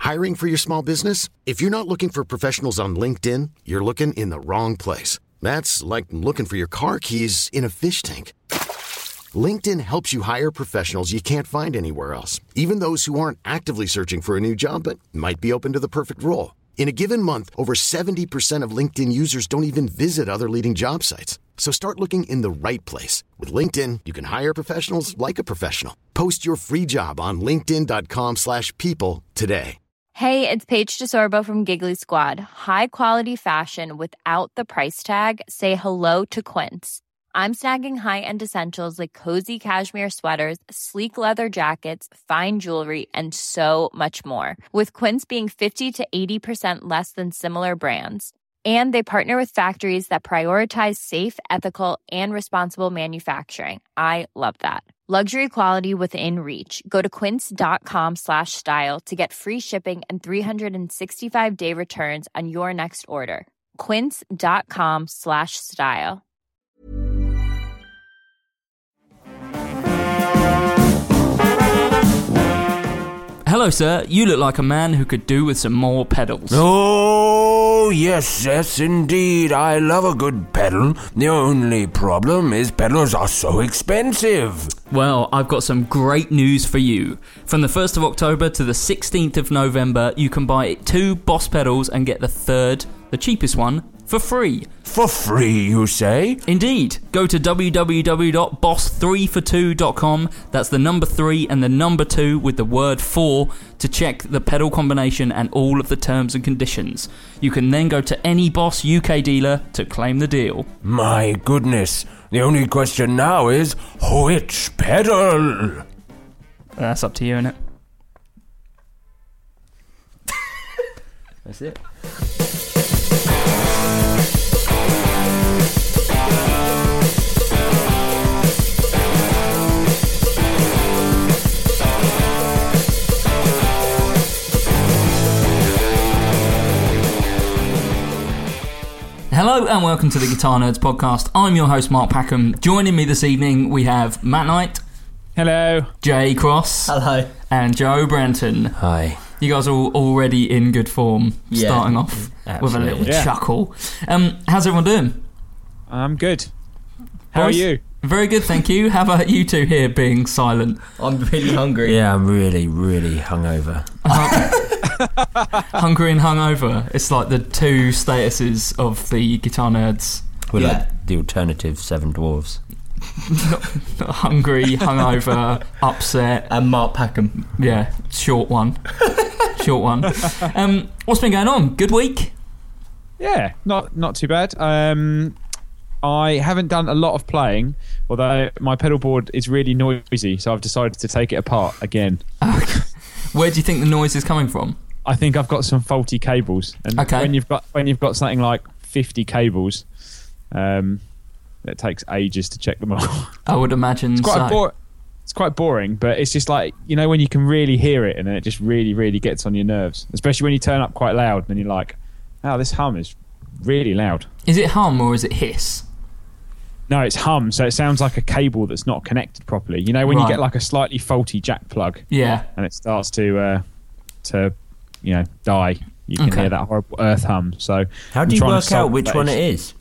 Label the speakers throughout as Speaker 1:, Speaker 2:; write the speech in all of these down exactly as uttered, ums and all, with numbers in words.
Speaker 1: Hiring for your small business? If you're not looking for professionals on LinkedIn, you're looking in the wrong place. That's like looking for your car keys in a fish tank. LinkedIn helps you hire professionals you can't find anywhere else, even those who aren't actively searching for a new job but might be open to the perfect role. In a given month, over seventy percent of LinkedIn users don't even visit other leading job sites. So start looking in the right place. With LinkedIn, you can hire professionals like a professional. Post your free job on linkedin.com slash people today.
Speaker 2: Hey, it's Paige DeSorbo from Giggly Squad. High quality fashion without the price tag. Say hello to Quince. I'm snagging high-end essentials like cozy cashmere sweaters, sleek leather jackets, fine jewelry, and so much more. With Quince being fifty to eighty percent less than similar brands. And they partner with factories that prioritize safe, ethical, and responsible manufacturing. I love that. Luxury quality within reach. Go to quince.com slash style to get free shipping and three sixty-five day returns on your next order. Quince.com slash style.
Speaker 3: Hello, sir. You look like a man who could do with some more pedals.
Speaker 4: Oh, yes, yes, indeed. I love a good pedal. The only problem is pedals are so expensive.
Speaker 3: Well, I've got some great news for you. From the first of October to the sixteenth of November, you can buy two Boss pedals and get the third, the cheapest one, for free.
Speaker 4: For free, you say?
Speaker 3: Indeed. Go to w w w dot boss three for two dot com. That's the number three and the number two with the word four to check the pedal combination and all of the terms and conditions. You can then go to any Boss U K dealer to claim the deal.
Speaker 4: My goodness. The only question now is, which pedal?
Speaker 3: That's up to you, innit? That's it. Hello and welcome to the Guitar Nerds podcast. I'm your host Mark Packham. Joining me this evening we have Matt Knight.
Speaker 5: Hello.
Speaker 3: Jay Cross.
Speaker 6: Hello.
Speaker 3: And Joe Branton.
Speaker 4: Hi.
Speaker 3: You guys are all already in good form,
Speaker 6: yeah,
Speaker 3: starting off absolutely. with a little
Speaker 5: yeah.
Speaker 3: chuckle. Um, how's everyone doing?
Speaker 5: I'm good. How
Speaker 3: Boys?
Speaker 5: are you?
Speaker 3: Very good, thank you. How about you two here being silent?
Speaker 6: I'm really hungry.
Speaker 4: Yeah, I'm really, really hungover.
Speaker 3: Hungry and hungover. It's like the two statuses of the Guitar Nerds.
Speaker 4: We're
Speaker 6: Yeah.
Speaker 4: like the alternative Seven Dwarves.
Speaker 3: not, not hungry, hungover, upset.
Speaker 6: And Mark Packham.
Speaker 3: Yeah, short one. Short one. Um, what's been going on? Good week?
Speaker 5: Yeah, not not too bad. Um, I haven't done a lot of playing, although my pedal board is really noisy, so I've decided to take it apart again.
Speaker 3: Where do you think the noise is coming from?
Speaker 5: I think I've got some faulty cables, and
Speaker 3: Okay.
Speaker 5: when you've got when you've got something like fifty cables, um, it takes ages to check them all.
Speaker 3: I would imagine
Speaker 5: It's quite
Speaker 3: so.
Speaker 5: bor- It's quite boring, but it's just like, you know, when you can really hear it, and then it just really, really gets on your nerves. Especially when you turn up quite loud, and you're like, "Oh, this hum is really loud."
Speaker 3: Is it hum or is it hiss?
Speaker 5: No, it's hum, so it sounds like a cable that's not connected properly. You know, when
Speaker 3: Right.
Speaker 5: you get like a slightly faulty jack plug,
Speaker 3: Yeah.
Speaker 5: and it starts to, uh, to, you know, die. You can
Speaker 3: Okay.
Speaker 5: hear that horrible earth hum. So
Speaker 4: How
Speaker 5: I'm
Speaker 4: do you
Speaker 5: trying to
Speaker 4: work
Speaker 5: solve
Speaker 4: out which
Speaker 5: that
Speaker 4: one
Speaker 5: issue.
Speaker 4: it is?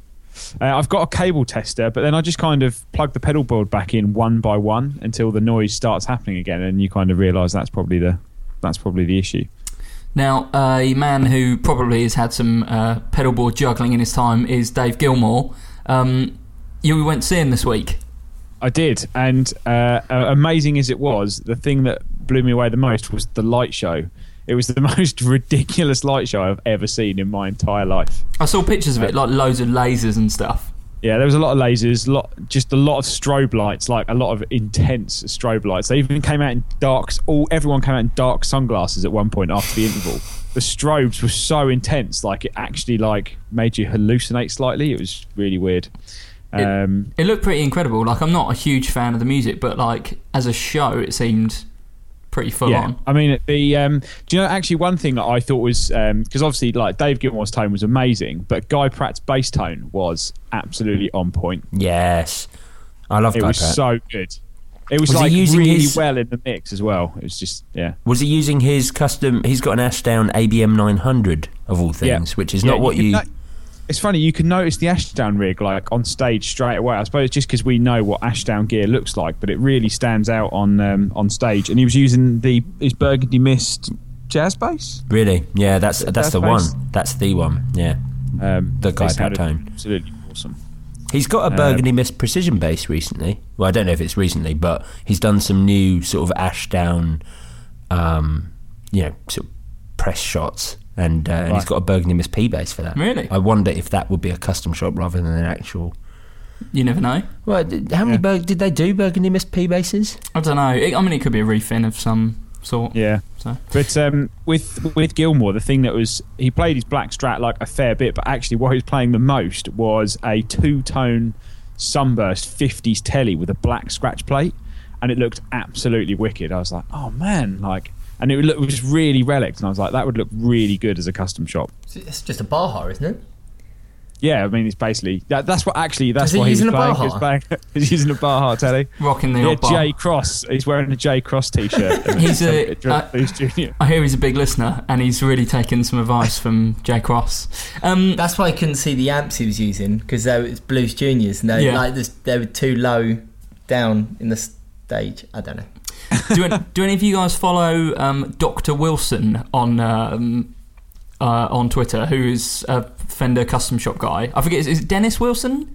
Speaker 5: Uh, I've got a cable tester, but then I just kind of plug the pedal board back in one by one until the noise starts happening again, and you kind of realise that's probably the that's probably the issue.
Speaker 3: Now, a man who probably has had some uh, pedalboard juggling in his time is Dave Gilmore. Um, you went to see him this week.
Speaker 5: I did, and uh, uh, amazing as it was, the thing that blew me away the most was the light show. It was the most ridiculous light show I've ever seen in my entire life.
Speaker 3: I saw pictures of it, like loads of lasers and stuff.
Speaker 5: Yeah, there was a lot of lasers, lot, just a lot of strobe lights, like a lot of intense strobe lights. They even came out in darks. All everyone came out in dark sunglasses at one point after the interval. The strobes were so intense, like it actually like made you hallucinate slightly. It was really weird. Um,
Speaker 3: It looked pretty incredible. Like, I'm not a huge fan of the music, but like as a show, it seemed pretty full
Speaker 5: yeah,
Speaker 3: on.
Speaker 5: I mean, the um, do you know actually one thing that I thought was because um, obviously like Dave Gilmore's tone was amazing, but Guy Pratt's bass tone was absolutely on point.
Speaker 4: Yes. I love
Speaker 5: It
Speaker 4: Guy
Speaker 5: was
Speaker 4: Pratt.
Speaker 5: so good. It was,
Speaker 4: Was he
Speaker 5: like
Speaker 4: using
Speaker 5: really
Speaker 4: his-
Speaker 5: well in the mix as well. It was just yeah.
Speaker 4: Was he using his custom? He's got an Ashdown A B M nine hundred of all things,
Speaker 5: Yeah.
Speaker 4: which is
Speaker 5: Yeah,
Speaker 4: not what
Speaker 5: can
Speaker 4: you.
Speaker 5: no- it's funny, you can notice the Ashdown rig like on stage straight away. I suppose just because we know what Ashdown gear looks like, but it really stands out on um, on stage. And he was using the his Burgundy Mist jazz bass.
Speaker 4: Really? Yeah, that's that's
Speaker 5: Jazz
Speaker 4: the
Speaker 5: bass.
Speaker 4: one. That's the one. Yeah,
Speaker 5: Um,
Speaker 4: The guy
Speaker 5: they sounded
Speaker 4: tone.
Speaker 5: absolutely awesome.
Speaker 4: he's got a Burgundy Mist precision bass recently. Well, I don't know if it's recently, but he's done some new sort of Ashdown, um, you know, sort of press shots. And, uh, and he's
Speaker 5: Right.
Speaker 4: got a Burgundy Mist P bass for that.
Speaker 3: Really?
Speaker 4: I wonder if that would be a custom shop rather than an actual.
Speaker 3: You never know.
Speaker 4: Well, did- how many
Speaker 5: Yeah.
Speaker 4: Bur- did they do Burgundy Mist P basses?
Speaker 3: I don't know. It, I mean, it could be a refin of some sort.
Speaker 5: Yeah.
Speaker 3: So
Speaker 5: But um, with with Gilmour, the thing that was he played his black Strat like a fair bit, but actually what he was playing the most was a two tone Sunburst fifties telly with a black scratch plate, and it looked absolutely wicked. I was like, oh man, like, and it, looked, it was really relic, and I was like, that would look really good as a custom shop.
Speaker 6: It's just a Baja, isn't it?
Speaker 5: Yeah, I mean, it's basically that, that's what actually that's
Speaker 6: Is he
Speaker 5: what he was
Speaker 6: using a
Speaker 5: playing.
Speaker 6: Baja?
Speaker 5: He was, playing he's using a Baja telly.
Speaker 3: rocking the
Speaker 5: Yeah,
Speaker 3: old bar.
Speaker 5: J Cross. He's wearing a J Cross t-shirt.
Speaker 3: He's a-
Speaker 5: It drove
Speaker 3: uh,
Speaker 5: Blues Junior.
Speaker 3: I hear he's a big listener, and he's really taken some advice from Jay Cross. Um,
Speaker 6: That's why I couldn't see the amps he was using, because they were it's Blues Juniors, and they
Speaker 3: Yeah.
Speaker 6: like this, they were too low down in the stage. I don't know.
Speaker 3: do, any, do any of you guys follow um, Doctor Wilson on um, uh, on Twitter, who is a Fender custom shop guy? I forget, is, is it Dennis Wilson?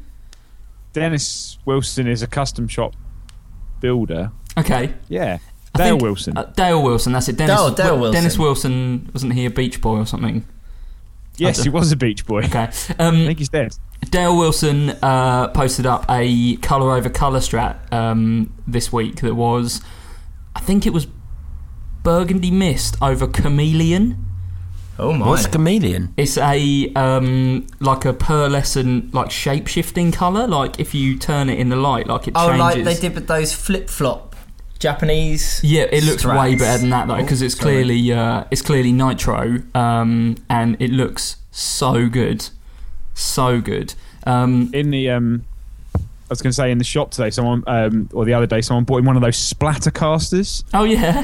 Speaker 5: Dennis Wilson is a custom shop builder.
Speaker 3: Okay.
Speaker 5: Yeah.
Speaker 3: I
Speaker 5: Dale
Speaker 3: think-
Speaker 5: Wilson.
Speaker 3: Uh, Dale Wilson, that's it. Dennis,
Speaker 6: Dale- Dale Wilson.
Speaker 3: Dennis Wilson, wasn't he a Beach Boy or something?
Speaker 5: yes, he was a Beach Boy.
Speaker 3: Okay.
Speaker 5: I
Speaker 3: Um,
Speaker 5: think he's dead.
Speaker 3: Dale Wilson uh, posted up a colour over colour strat um, this week that was, I think it was Burgundy Mist over Chameleon.
Speaker 6: Oh my!
Speaker 4: What's Chameleon?
Speaker 3: It's a um, like a pearlescent, like shape shifting colour. Like if you turn it in the light, like it
Speaker 6: oh,
Speaker 3: changes.
Speaker 6: like they did with those flip flop Japanese.
Speaker 3: Yeah, it looks
Speaker 6: strats.
Speaker 3: way better than that though,
Speaker 6: Oh,
Speaker 3: because it's
Speaker 6: sorry.
Speaker 3: clearly uh, it's clearly nitro, um, and it looks so good, so good. Um,
Speaker 5: In the um, I was going to say in the shop today, someone um, or the other day, someone bought him one of those splatter casters.
Speaker 3: oh yeah,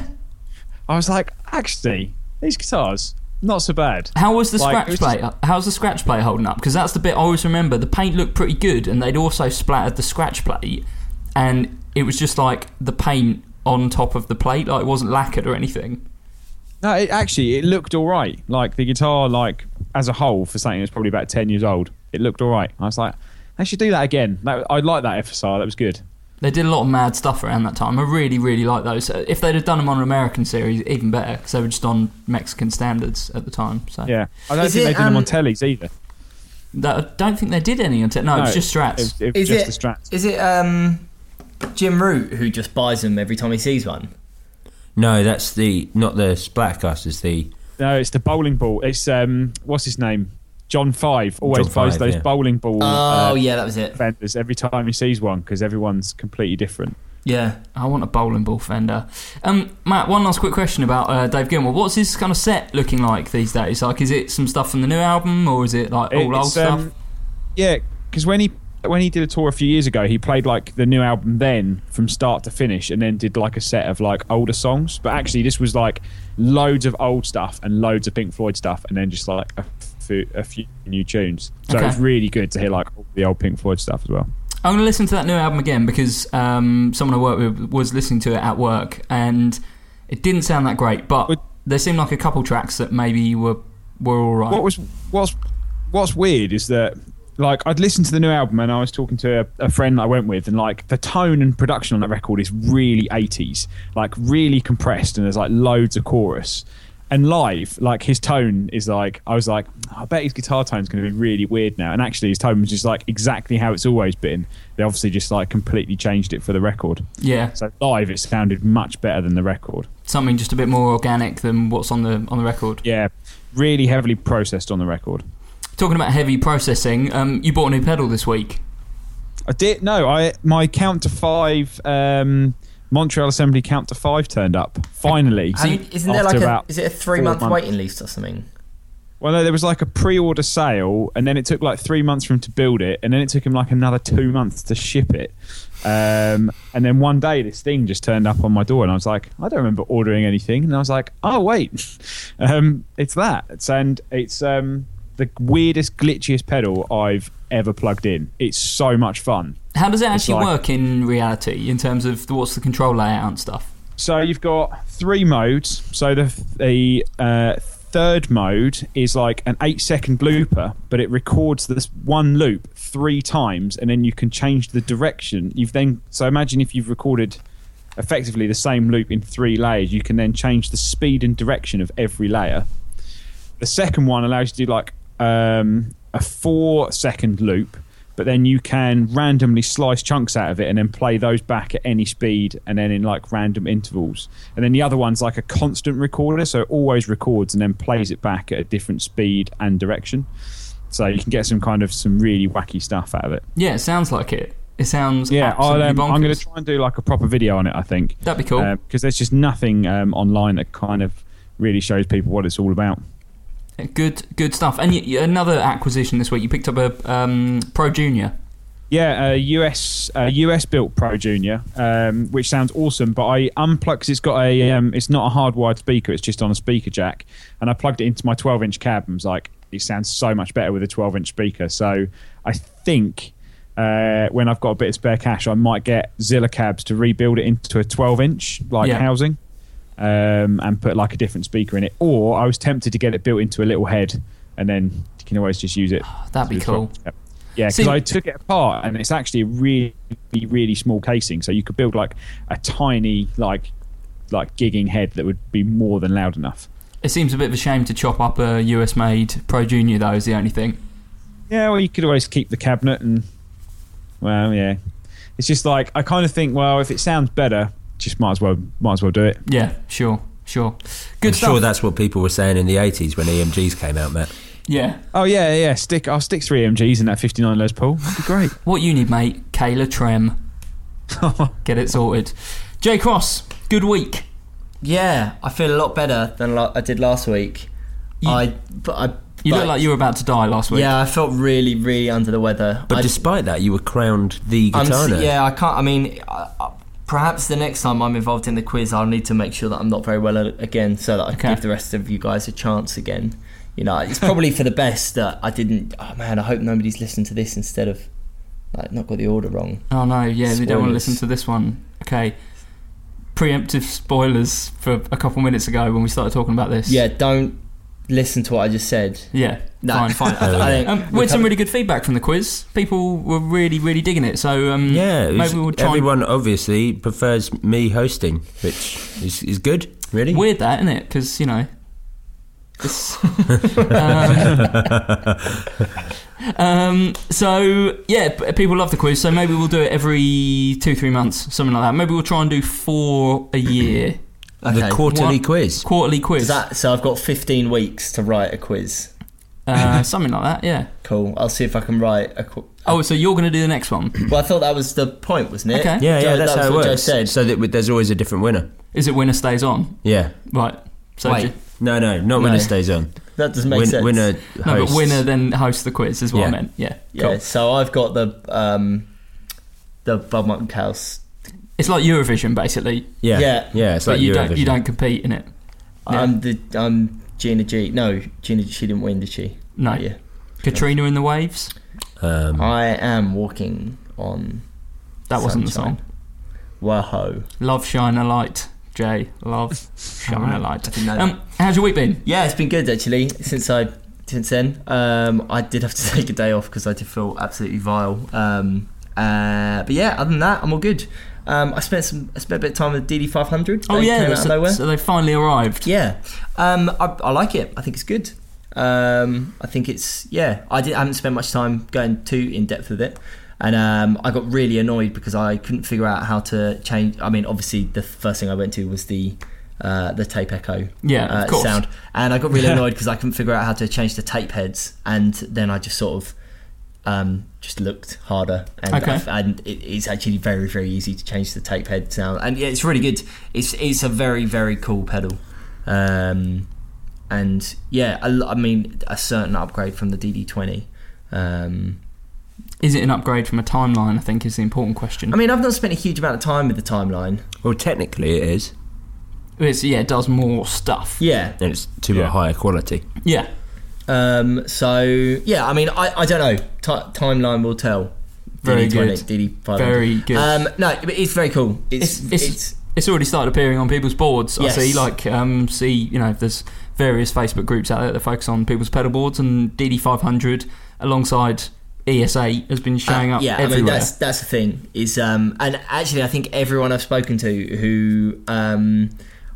Speaker 5: I was like, actually, these guitars not so bad.
Speaker 3: how was the
Speaker 5: Like,
Speaker 3: scratch
Speaker 5: it was
Speaker 3: plate? How's the scratch plate holding up? Because that's the bit I always remember. The paint looked pretty good, and they'd also splattered the scratch plate, and it was just like the paint on top of the plate, like it wasn't lacquered or anything.
Speaker 5: No, it, actually, it looked all right. Like the guitar, like as a whole, for something that's probably about ten years old, it looked all right. I was like, they should do that again. That, I like that F S R. That was good.
Speaker 3: They did a lot of mad stuff around that time. I really, really like those. If they'd have done them on an American series, even better, because they were just on Mexican standards at the time. So
Speaker 5: Yeah, I don't
Speaker 6: Is
Speaker 5: think
Speaker 6: it,
Speaker 5: they did them on
Speaker 6: um,
Speaker 5: tellies either.
Speaker 3: that, I don't think they did any on. Te- no, it was just strats.
Speaker 5: It was, it was
Speaker 6: Is
Speaker 5: just
Speaker 6: it?
Speaker 5: the Strats.
Speaker 6: Is it um, Jim Root who just buys them every time he sees one?
Speaker 4: No, that's the not the Splattercasters. The
Speaker 5: No, it's the bowling ball. It's um, what's his name? John Five always
Speaker 4: John
Speaker 5: buys
Speaker 4: Five,
Speaker 5: those
Speaker 4: yeah.
Speaker 5: bowling ball.
Speaker 6: Oh
Speaker 5: uh,
Speaker 6: yeah, that was it.
Speaker 5: Fenders every time he sees one because everyone's completely different.
Speaker 6: Yeah.
Speaker 3: I want a bowling ball Fender. Um, Matt, one last quick question about uh, Dave Gilmour. What's his kind of set looking like these days? Like, is it some stuff from the new album, or is it like all old
Speaker 5: It's,
Speaker 3: stuff?
Speaker 5: um, Yeah, because when he when he did a tour a few years ago, he played like the new album then from start to finish, and then did like a set of like older songs. But actually, this was like loads of old stuff and loads of Pink Floyd stuff, and then just like a few, a few new tunes. So
Speaker 3: Okay.
Speaker 5: it was really good to hear like all the old Pink Floyd stuff as well.
Speaker 3: I'm going to listen to that new album again because um, someone I work with was listening to it at work, and it didn't sound that great. But
Speaker 5: Would-
Speaker 3: there seemed like a couple tracks that maybe were were all right.
Speaker 5: What was what's what's weird is that like I'd listened to the new album and I was talking to a, a friend that I went with, and like the tone and production on that record is really eighties, like really compressed, and there's like loads of chorus. And live, like his tone is like, I was like, I bet his guitar tone's going to be really weird now. And actually, his tone was just like exactly how it's always been. They obviously just like completely changed it for the record.
Speaker 3: Yeah,
Speaker 5: So live, it sounded much better than the record.
Speaker 3: something just a bit more organic than what's on the on the record.
Speaker 5: Yeah, really heavily processed on the record.
Speaker 3: Talking about heavy processing, um, you bought a new pedal this week.
Speaker 5: I did no. I my count to five. Um, Montreal Assembly count to five turned up finally.
Speaker 6: Have you- isn't there
Speaker 5: after
Speaker 6: like a?
Speaker 5: about
Speaker 6: Is it a three
Speaker 5: four
Speaker 6: month
Speaker 5: months.
Speaker 6: waiting list or something?
Speaker 5: Well, no, there was like a pre-order sale, and then it took like three months for him to build it, and then it took him like another two months to ship it. Um, and then one day, this thing just turned up on my door, and I was like, I don't remember ordering anything. And I was like, oh wait, um, it's that. It's, and it's um, the weirdest, glitchiest pedal I've ever plugged in. It's so much fun.
Speaker 3: How does it actually
Speaker 5: like,
Speaker 3: work in reality in terms of what's the control layout and stuff?
Speaker 5: So you've got three modes. So the the uh, third mode is like an eight second looper, but it records this one loop three times, and then you can change the direction. You've then so imagine if you've recorded effectively the same loop in three layers, you can then change the speed and direction of every layer. The second one allows you to do like um, a four second loop, but then you can randomly slice chunks out of it and then play those back at any speed and then in like random intervals. And then the other one's like a constant recorder, so it always records and then plays it back at a different speed and direction. So you can get some kind of some really wacky stuff out of it.
Speaker 3: Yeah, it sounds like it. It sounds
Speaker 5: yeah. I'll, um,
Speaker 3: bonkers.
Speaker 5: I'm going to try and do like a proper video on it, I think.
Speaker 3: That'd be cool.
Speaker 5: Because uh, there's just nothing um, online that kind of really shows people what it's all about.
Speaker 3: Good, good stuff. And y- y- another acquisition this week. You picked up a um, Pro Junior.
Speaker 5: Yeah, a U S uh, U S built Pro Junior, um, which sounds awesome. But I unplugged because it's got a um, it's not a hardwired speaker. It's just on a speaker jack, and I plugged it into my twelve inch cab and was like, it sounds so much better with a twelve inch speaker. So I think uh, when I've got a bit of spare cash, I might get Zilla cabs to rebuild it into a twelve inch like
Speaker 3: yeah.
Speaker 5: housing. Um, and put like a different speaker in it, or I was tempted to get it built into a little head, and then you can always just use it.
Speaker 3: Oh, that'd be cool.
Speaker 5: Yeah, because I took it apart, and it's actually a really, really small casing, so you could build like a tiny, like, like gigging head that would be more than loud enough.
Speaker 3: It seems a bit of a shame to chop up a U S made Pro Junior, though. Is the only thing.
Speaker 5: Yeah, well, you could always keep the cabinet, and well, yeah, it's just like I kind of think, well, if it sounds better, just might as well might as well do it.
Speaker 3: Yeah, sure, sure. Good
Speaker 4: I'm
Speaker 3: stuff.
Speaker 4: sure that's what people were saying in the eighties when E M Gs came out, Matt.
Speaker 3: Yeah.
Speaker 5: Oh yeah, yeah. Stick. I'll stick three E M Gs in that fifty-nine Les Paul. That'd be great.
Speaker 3: What you need, mate? Kayla Trem. Get it sorted. Jay Cross. Good week.
Speaker 6: Yeah, I feel a lot better than la- I did last week.
Speaker 3: You,
Speaker 6: I, but I,
Speaker 3: you
Speaker 6: but,
Speaker 3: look like you were about to die last week.
Speaker 6: Yeah, I felt really, really under the weather.
Speaker 4: But
Speaker 6: I,
Speaker 4: despite that, you were crowned the guitar
Speaker 6: I'm,
Speaker 4: nerd.
Speaker 6: Yeah, I can't. I mean, I, I, perhaps the next time I'm involved in the quiz, I'll need to make sure that I'm not very well again, so that I can
Speaker 3: Okay.
Speaker 6: give the rest of you guys a chance again. You know, it's probably for the best that I didn't. Oh man, I hope nobody's listened to this instead of like not got the order wrong.
Speaker 3: Oh no, yeah, they don't want to
Speaker 6: Spoilers.
Speaker 3: listen to this one. Okay. Preemptive spoilers for a couple minutes ago when we started talking about this.
Speaker 6: Yeah, don't listen to what I just said.
Speaker 3: Yeah.
Speaker 6: No,
Speaker 3: fine.
Speaker 6: fine. I think
Speaker 3: Um, we had some really good feedback from the quiz. People were really, really digging it. So um,
Speaker 4: Yeah, it was-
Speaker 3: maybe we'll try.
Speaker 4: everyone obviously prefers me hosting, which is, is good, really.
Speaker 3: And weird that, isn't it? Because you know. It's, um, um, so yeah, p- people love the quiz. So maybe we'll do it every two, three months, something like that. Maybe we'll try and do four a year.
Speaker 6: Okay.
Speaker 4: The quarterly
Speaker 3: One-
Speaker 4: quiz.
Speaker 3: Quarterly quiz.
Speaker 6: Is that, so I've got fifteen weeks to write a quiz.
Speaker 3: Uh, something like that, yeah.
Speaker 6: Cool. I'll see if I can write a. Qu-
Speaker 3: Oh, so you're going to do the next one?
Speaker 6: well, I thought that was the point, wasn't it?
Speaker 3: Okay.
Speaker 4: Yeah, yeah,
Speaker 6: Joe-
Speaker 4: that's
Speaker 6: that was
Speaker 4: how it
Speaker 6: what Joe
Speaker 4: works.
Speaker 6: said.
Speaker 4: So that w- there's always a different winner.
Speaker 3: Is it winner stays on?
Speaker 4: Yeah.
Speaker 3: Right. So
Speaker 6: Wait.
Speaker 3: ju-
Speaker 4: No, no, not
Speaker 6: No.
Speaker 4: winner stays on.
Speaker 6: That doesn't make
Speaker 4: Win-
Speaker 6: sense.
Speaker 4: Winner
Speaker 3: no, but
Speaker 4: hosts.
Speaker 3: winner then hosts the quiz is what
Speaker 4: Yeah.
Speaker 3: I meant. Yeah.
Speaker 6: Yeah.
Speaker 3: Cool.
Speaker 6: So I've got the um, the Bob Monkhouse.
Speaker 3: It's like Eurovision, basically.
Speaker 4: Yeah,
Speaker 6: Yeah.
Speaker 4: yeah. It's
Speaker 3: But
Speaker 4: like
Speaker 3: you don't
Speaker 4: Eurovision.
Speaker 3: you don't compete in it. Yeah.
Speaker 6: I'm the I'm Gina G. No, Gina. She didn't win, did she?
Speaker 3: No.
Speaker 6: Yeah.
Speaker 3: Katrina in the Waves.
Speaker 4: Um,
Speaker 6: I am walking on.
Speaker 3: That wasn't the
Speaker 6: sunshine.
Speaker 3: song.
Speaker 6: Whoa.
Speaker 3: Love shine a light, Jay. Love shine a light.
Speaker 6: I didn't know
Speaker 3: Um, how's your week been?
Speaker 6: Yeah, it's been good actually. Since I since then, um, I did have to take a day off because I did feel absolutely vile. Um, uh, but yeah, other than that, I'm all good. Um, I spent some I spent a bit of time with D D five hundred.
Speaker 3: Oh
Speaker 6: They
Speaker 3: yeah,
Speaker 6: came out of
Speaker 3: so,
Speaker 6: nowhere.
Speaker 3: so they finally arrived.
Speaker 6: Yeah, um, I, I like it. I think it's good. Um, I think it's yeah. I, did, I haven't spent much time going too in depth with it, and um, I got really annoyed because I couldn't figure out how to change. I mean, obviously the first thing I went to was the uh, the tape echo
Speaker 3: Yeah,
Speaker 6: uh,
Speaker 3: of course.
Speaker 6: sound, and I got really annoyed because I couldn't figure out how to change the tape heads, and then I just sort of um, just looked harder, and,
Speaker 3: Okay.
Speaker 6: I've- and it, it's actually very very easy to change the tape head sound, and yeah, it's really good. It's it's a very very cool pedal. Um, and yeah, I, I mean a certain upgrade from the D D twenty. Um,
Speaker 3: Is it an upgrade from a timeline, I think, is the important question.
Speaker 6: I mean, I've not spent a huge amount of time with the timeline.
Speaker 4: Well, technically it is.
Speaker 3: It's, yeah, it does more stuff.
Speaker 6: Yeah.
Speaker 4: And it's to
Speaker 5: Yeah.
Speaker 4: a higher quality.
Speaker 3: Yeah.
Speaker 6: Um, so, yeah, I mean, I, I don't know. T- timeline will tell.
Speaker 3: Very
Speaker 6: D D twenty,
Speaker 3: good.
Speaker 6: D D five hundred.
Speaker 3: Very good.
Speaker 6: Um, no, but it's very cool. It's,
Speaker 3: It's, it's,
Speaker 6: it's,
Speaker 3: it's already started appearing on people's boards.
Speaker 6: Yes.
Speaker 3: I see, like, um, see, you know, there's various Facebook groups out there that focus on people's pedal boards, and D D five hundred alongside E S eight has been showing
Speaker 6: uh,
Speaker 3: up
Speaker 6: yeah,
Speaker 3: everywhere.
Speaker 6: I mean, that's that's the thing. Is um, and actually, I think everyone I've spoken to who um,